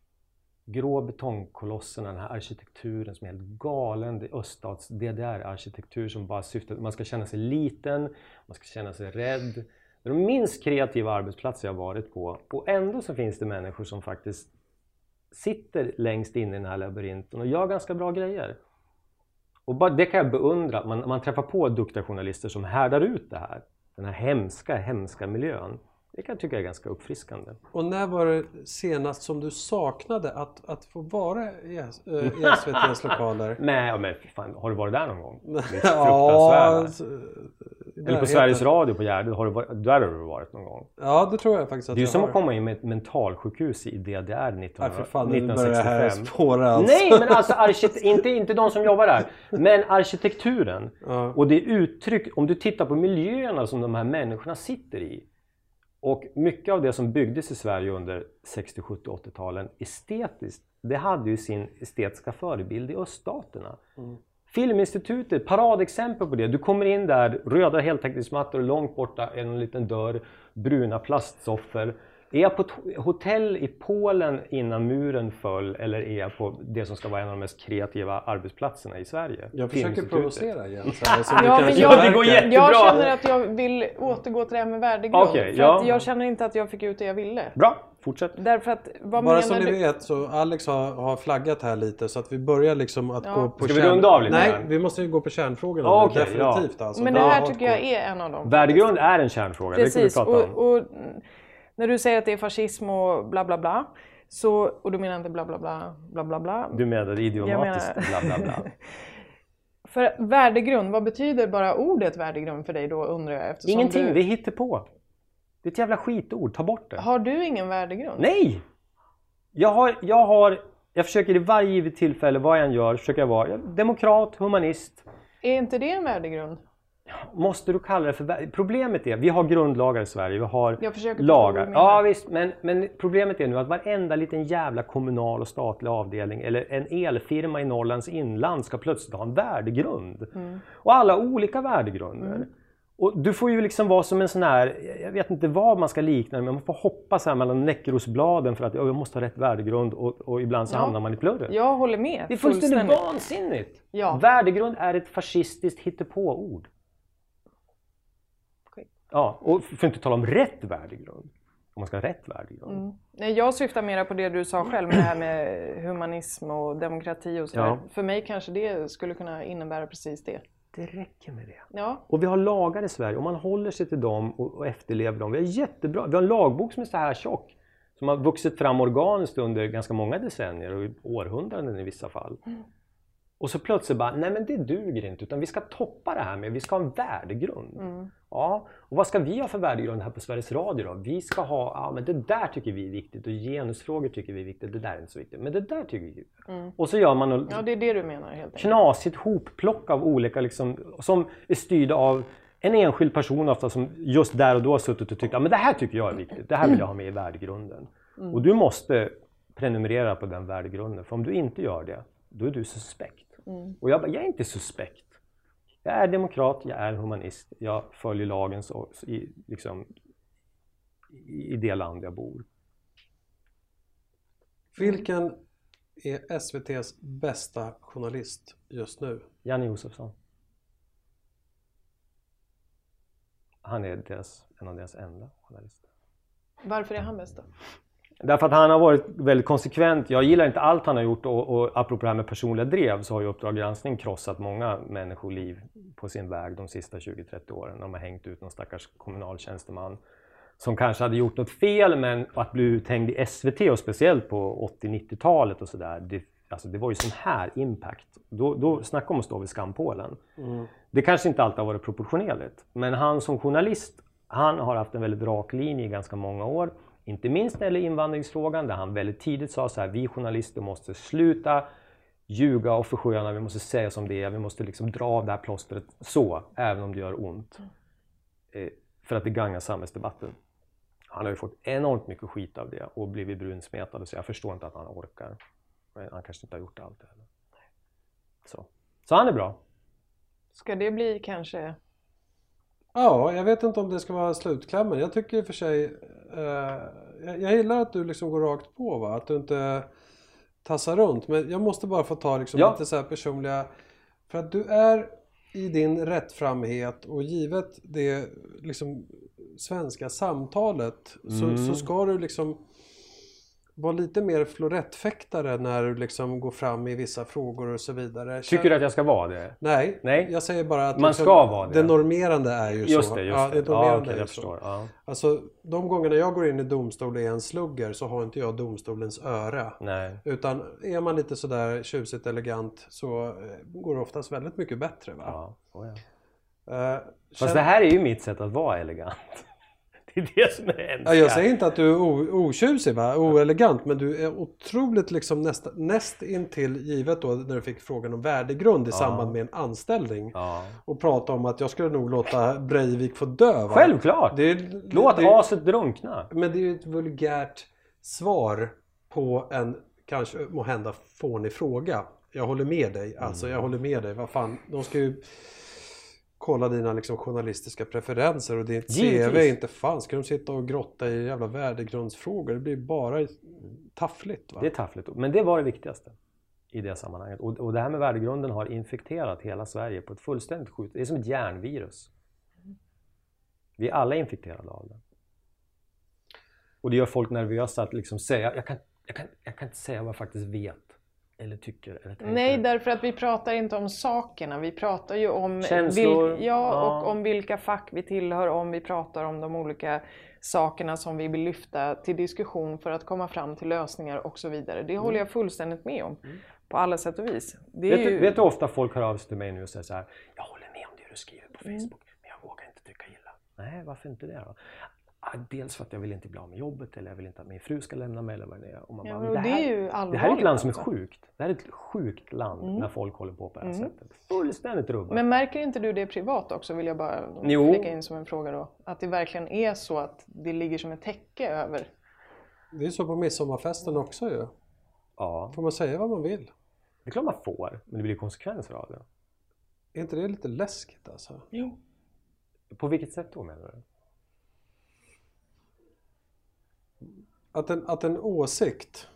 grå betongkolosserna, den här arkitekturen som är helt galen. Det är öststats D D R-arkitektur som bara syftar, man ska känna sig liten, man ska känna sig rädd. Det är de minst kreativa arbetsplatser jag har varit på. Och ändå så finns det människor som faktiskt sitter längst in i den här labyrinten och gör ganska bra grejer. Och bara det kan jag beundra, man, man träffar på duktiga journalister som härdar ut det här. Den här hemska, hemska miljön. Det kan jag tycka är ganska uppfriskande. Och när var det senast som du saknade att, att få vara i, S- i S V T:s lokaler? Nej, men fan, har du varit där någon gång? Det är Ja, fruktansvärt. Eller på Sveriges Radio på Gärdet, har du varit, där har du varit någon gång. Ja, det tror jag faktiskt att Det är ju jag som har. att komma in med ett mentalsjukhus i D D R Nej, för fan, nu börjar det här nittonhundrasextiofem. spåra alltså. Nej, men alltså arkite- inte, inte de som jobbar där. Men arkitekturen. Ja. Och det uttryck, om du tittar på miljöerna som de här människorna sitter i. Och mycket av det som byggdes i Sverige under sextio, sjuttio, åttio-talen estetiskt, det hade ju sin estetiska förebild i öststaterna. Mm. Filminstitutet, paradexempel på det. Du kommer in där, röda heltäckningsmattor, långt borta en liten dörr, bruna plastsoffor. Är jag på ett hotell i Polen innan muren föll, eller är jag på det som ska vara en av de mest kreativa arbetsplatserna i Sverige? Jag försöker provocera igen. Så Ja, men jag, det går jättebra. jag känner att jag vill återgå till det här med värdegrund. Okej, för ja. att jag känner inte att jag fick ut det jag ville. Bra, fortsätt. Därför att, vad Bara menar som ni du? vet så Alex har, har flaggat här lite så att vi börjar liksom att Ja. gå på Ska vi runda av lite Nej, här? vi måste ju gå på kärnfrågorna. Ja, nu, okej, definitivt alltså. Men det Ja, här hardcore. tycker jag är en av dem. Värdegrund är en kärnfråga, Precis, det kan vi prata om. och, och när du säger att det är fascism och bla bla bla, så, och du menar inte bla bla bla bla bla bla. Du menar idiomatiskt, Jag bla bla bla. För värdegrund, vad betyder bara ordet värdegrund för dig då, undrar jag? Eftersom Ingenting, du... det är hittepå. Det är ett jävla skitord, ta bort det. Har du ingen värdegrund? Nej! Jag har, jag har, jag försöker i varje givet tillfälle, vad jag än gör, försöker jag vara demokrat, humanist. Är inte det en värdegrund? Måste du kalla det för vär- Problemet är, vi har grundlagar i Sverige, vi har Jag försöker förstå lagar. vad du menar. Ja visst, men, men problemet är nu att varenda liten jävla kommunal och statlig avdelning eller en elfirma i Norrlands inland ska plötsligt ha en värdegrund. Mm. Och alla olika värdegrunder. Mm. Och du får ju liksom vara som en sån här, jag vet inte vad man ska likna men man får hoppa så här mellan näckrosbladen för att jag måste ha rätt värdegrund och, och ibland så Ja. hamnar man i plurret. Jag håller med. Det är fullständigt vansinnigt. Ja. Värdegrund är ett fascistiskt hittepå-ord. Okay. Ja, och för att inte tala om rätt värdegrund. Om man ska ha rätt värdegrund. Mm. Nej, jag syftar mera på det du sa själv med det här med humanism och demokrati och sådär. Ja. För mig kanske det skulle kunna innebära precis det. Det räcker med det. Ja. Och vi har lagar i Sverige och man håller sig till dem och, och efterlever dem. Vi har jättebra, vi har en lagbok som är så här tjock. Som har vuxit fram organiskt under ganska många decennier och århundraden i vissa fall. Mm. Och så plötsligt bara, nej men det duger inte utan vi ska toppa det här med, vi ska ha en värdegrund. Mm. Ja, och vad ska vi ha för värdegrund här på Sveriges Radio då? Vi ska ha, ja men det där tycker vi är viktigt och genusfrågor tycker vi är viktigt, det där är inte så viktigt. Men det där tycker vi. Mm. Och så gör man något ja, det är det du menar helt enkelt. knasigt hopplock av olika liksom, som är styrda av en enskild person ofta som just där och då har suttit och tyckt, ja men det här tycker jag är viktigt, det här vill jag ha med i värdegrunden. Mm. Och du måste prenumerera på den värdegrunden, för om du inte gör det, då är du suspekt. Mm. Och jag bara, jag är inte suspekt. Jag är demokrat, jag är humanist. Jag följer lagen så, i, liksom, i det land jag bor. Vilken är S V T:s bästa journalist just nu? Janne Josefsson. Han är deras, en av deras enda journalister. Varför är han bäst då? Därför att han har varit väldigt konsekvent. Jag gillar inte allt han har gjort och, och apropå det här med personliga drev så har ju Uppdrag granskning krossat många människoliv på sin väg de sista tjugo till trettio åren. De har hängt ut någon stackars kommunaltjänsteman som kanske hade gjort något fel, men att bli uthängd i S V T och speciellt på åttio-nittiotalet och sådär, det, alltså det var ju sån här impact. Då, då snackar om att stå vid skampålen. Mm. Det kanske inte alltid har varit proportionerligt, men han som journalist, han har haft en väldigt rak linje i ganska många år. Inte minst när det gäller invandringsfrågan där han väldigt tidigt sa så här, vi journalister måste sluta ljuga och försköna, vi måste säga som det är, vi måste liksom dra av det här plåstret så, även om det gör ont. Eh, för att det gagnar samhällsdebatten. Han har ju fått enormt mycket skit av det och blivit brunsmetad, så jag förstår inte att han orkar. Men han kanske inte har gjort allt heller. Så. så han är bra. Ska det bli kanske Ja, jag vet inte om det ska vara slutklämmen. Jag tycker i och för sig... Eh, jag, jag gillar att du liksom går rakt på, va? Att du inte tassar runt. Men jag måste bara få ta liksom ja. lite så här personliga... För att du är i din rättframhet och givet det liksom svenska samtalet mm. så, så ska du liksom vara lite mer florettfäktare när du liksom går fram i vissa frågor och så vidare. Tycker du att jag ska vara det? Nej, Nej. jag säger bara att man liksom, ska vara det. Det normerande är ju just så. Det, just ja, det. det. Ja, okay, är jag så. förstår. Ja. Alltså, de gångerna jag går in i domstol och är en slugger så har inte jag domstolens öra. Nej. Utan är man lite sådär tjusigt elegant så går det oftast väldigt mycket bättre, va? Ja, oh ja. Uh, Fast känner... det här är ju mitt sätt att vara elegant. Det är det som är hemskt. Ja, jag säger inte att du är o- otjusig, va? Oelegant, men du är otroligt liksom nästa, näst intill givet då när du fick frågan om värdegrund i ja. samband med en anställning. Ja. Och prata om att jag skulle nog låta Breivik få dö, va? Självklart! Det, Låt det, aset drunkna. Men det är ju ett vulgärt svar på en kanske måhända fånig fråga. Jag håller med dig. Alltså jag håller med dig. Vad fan, de ska ju kolla dina liksom journalistiska preferenser och ditt C V inte fan. Ska de sitta och grotta i jävla värdegrundsfrågor? Det blir bara taffligt, va? Det är taffligt. Men det var det viktigaste i det sammanhanget. Och, och det här med värdegrunden har infekterat hela Sverige på ett fullständigt sjukt. Det är som ett järnvirus. Vi är alla infekterade av det. Och det gör folk nervösa att liksom säga, jag kan, jag kan, jag kan inte säga vad jag faktiskt vet. Eller tycker eller tänker. Nej, därför att vi pratar inte om sakerna. Vi pratar ju om känslor, vil- ja, ja. och om vilka fack vi tillhör, om vi pratar om de olika sakerna som vi vill lyfta till diskussion för att komma fram till lösningar och så vidare. Det håller jag fullständigt med om. Mm. På alla sätt och vis. Det vet, är ju... du, vet du ofta folk hör av sig till mig nu och säger så här: jag håller med om det du skriver på Facebook, mm. men jag vågar inte tycka illa. Nej, varför inte det då? Dels för att jag vill inte bli av med jobbet eller jag vill inte att min fru ska lämna mig eller vad det är. Och man ja, bara, det, det, här, är ju allvarligt, det här är ett land som är alltså. sjukt. Det här är ett sjukt land mm. när folk håller på på det här mm. sättet. Fullständigt rubbat. Men märker inte du det privat också, vill jag bara jo. flika in som en fråga då? Att det verkligen är så att det ligger som ett täcke över? Det är så på midsommarfesten också ju. Ja. Får man säga vad man vill? Det är klart man får, men det blir konsekvenser av det. Är inte det lite läskigt alltså? Jo. På vilket sätt då menar du? Att en, att en åsikt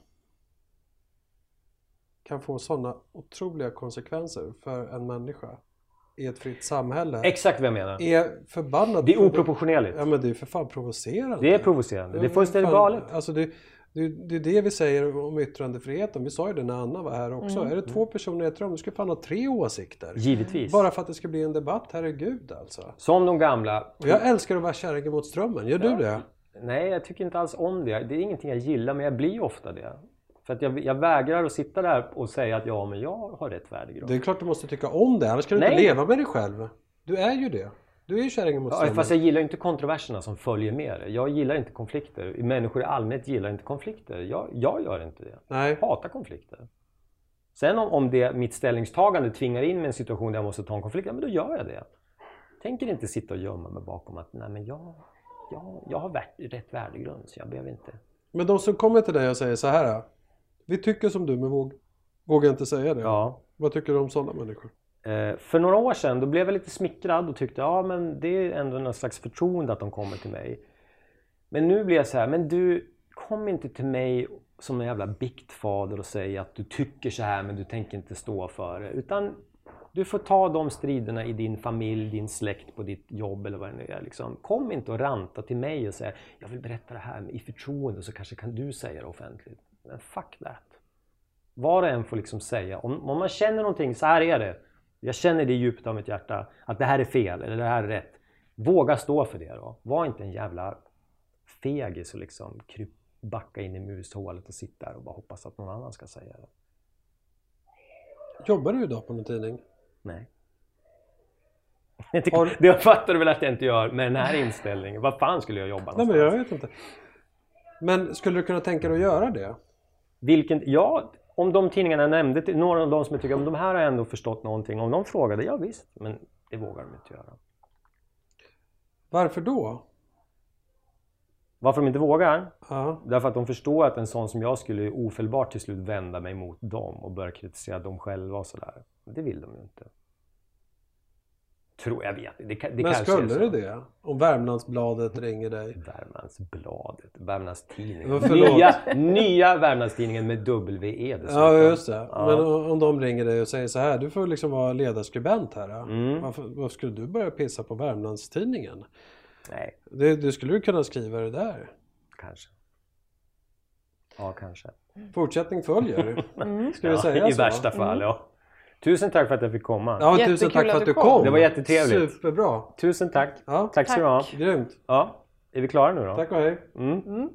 kan få sådana otroliga konsekvenser för en människa i ett fritt samhälle. Exakt vad jag menar. Är förbannat. Det är oproportionerligt. Ja, men det är för fan provocerande. Det är provocerande. Det är fullständigt galet. Alltså det, det, det är det vi säger om yttrandefriheten. Vi sa ju det när Anna var här också. Mm. Är det två personer i ett rum, du ska fan ha tre åsikter. Givetvis. Bara för att det ska bli en debatt, herregud alltså. Som de gamla. Och jag älskar att vara kärringen mot strömmen. Gör ja. du det? Nej, jag tycker inte alls om det. Det är ingenting jag gillar, men jag blir ofta det. För att jag, jag vägrar att sitta där och säga att ja, men jag har rätt värdegrund. Det är klart du måste tycka om det, annars kan du Nej. inte leva med dig själv. Du är ju det. Du är ju kärringen mot strömmen. Ja, fast jag gillar inte kontroverserna som följer med det. Jag gillar inte konflikter. Människor i allmänhet gillar inte konflikter. Jag, jag gör inte det. Nej. Jag hatar konflikter. Sen om, om det, mitt ställningstagande tvingar in mig i en situation där jag måste ta en konflikt, ja, men då gör jag det. Tänker inte sitta och gömma mig bakom att nej, men jag... Ja, jag har värt, rätt värdegrund så jag behöver inte. Men de som kommer till dig och säger så här: vi tycker som du men våg, vågar inte säga det. Ja. Vad tycker du om sådana människor? Eh, för några år sedan då blev jag lite smickrad och tyckte ja men det är ändå någon slags förtroende att de kommer till mig. Men nu blir jag så här: men du, kom inte till mig som en jävla biktfader och säg att du tycker så här men du tänker inte stå för det. Utan du får ta de striderna i din familj, din släkt, på ditt jobb eller vad det nu är. Liksom. Kom inte och ranta till mig och säga jag vill berätta det här i förtroende så kanske kan du säga det offentligt. Men fuck that. Var och en får liksom säga, om, om man känner någonting, så här är det. Jag känner det djupt av mitt hjärta att det här är fel eller det här är rätt. Våga stå för det då. Var inte en jävla fegis och liksom kryp, backa in i mushålet och sitta där och bara hoppas att någon annan ska säga det. Jobbar du idag på någon tidning? Nej. Har... Det fattar du väl att jag inte gör med den här inställningen. Vad fan skulle jag jobba någonstans? Nej, men jag vet inte. Men skulle du kunna tänka dig att göra det? Vilken, ja, om de tidningarna nämnde, några av de som jag tycker om de här har ändå förstått någonting. Om de frågade, ja visst, men det vågar de inte göra. Varför då? Varför de inte vågar? Ja. Därför att de förstår att en sån som jag skulle ofelbart till slut vända mig mot dem och börja kritisera dem själva och sådär. Det vill de ju inte. Tror jag vet. Det, det Men kanske skulle är så. du det? Om Värmlandsbladet ringer dig? Värmlandsbladet, Värmlandstidningen. Ja, förlåt. Nya, nya Värmlandstidningen med W E dessutom. Ja, just det. Ja. Men om de ringer dig och säger så här, du får liksom vara ledarskribent här. Mm. Varför, varför skulle du börja pissa på Värmlandstidningen? Nej, Det, du skulle ju kunna skriva det där. kanske. Ja, kanske. Fortsättning följer. Mm. Ska vi Ja, säga i så? värsta fall, ja. Tusen tack för att jag fick komma. Ja, tusen Jättekul tack för att att du du kom. kom. Det var jättetrevligt. Superbra. Tusen tack. Ja. Tack ska du ha. Grymt. Ja, är vi klara nu då? Tack och hej. Mm. Mm.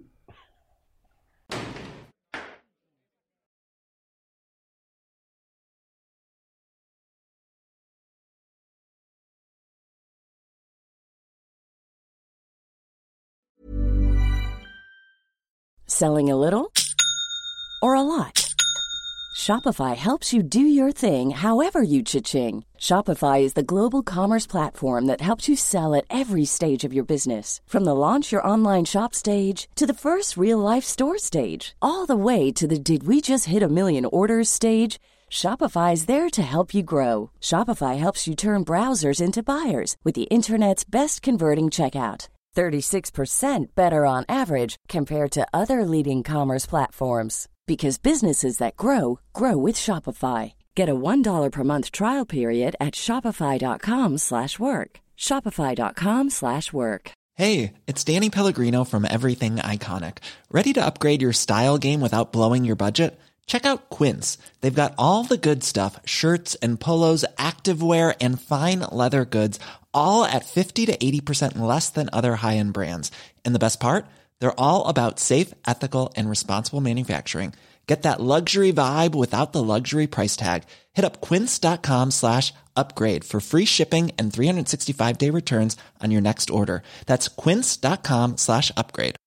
Selling a little or a lot? Shopify helps you do your thing however you cha-ching. Shopify is the global commerce platform that helps you sell at every stage of your business. From the launch your online shop stage to the first real-life store stage, all the way to the did we just hit a million orders stage. Shopify is there to help you grow. Shopify helps you turn browsers into buyers with the internet's best converting checkout. thirty-six percent better on average compared to other leading commerce platforms. Because businesses that grow, grow with Shopify. Get a one dollar per month trial period at shopify.com slash work. Shopify.com slash work. Hey, it's Danny Pellegrino from Everything Iconic. Ready to upgrade your style game without blowing your budget? Check out Quince. They've got all the good stuff, shirts and polos, activewear, and fine leather goods, all at fifty to eighty percent less than other high-end brands. And the best part? They're all about safe, ethical, and responsible manufacturing. Get that luxury vibe without the luxury price tag. Hit up quince.com slash upgrade for free shipping and three sixty-five day returns on your next order. That's quince.com slash upgrade.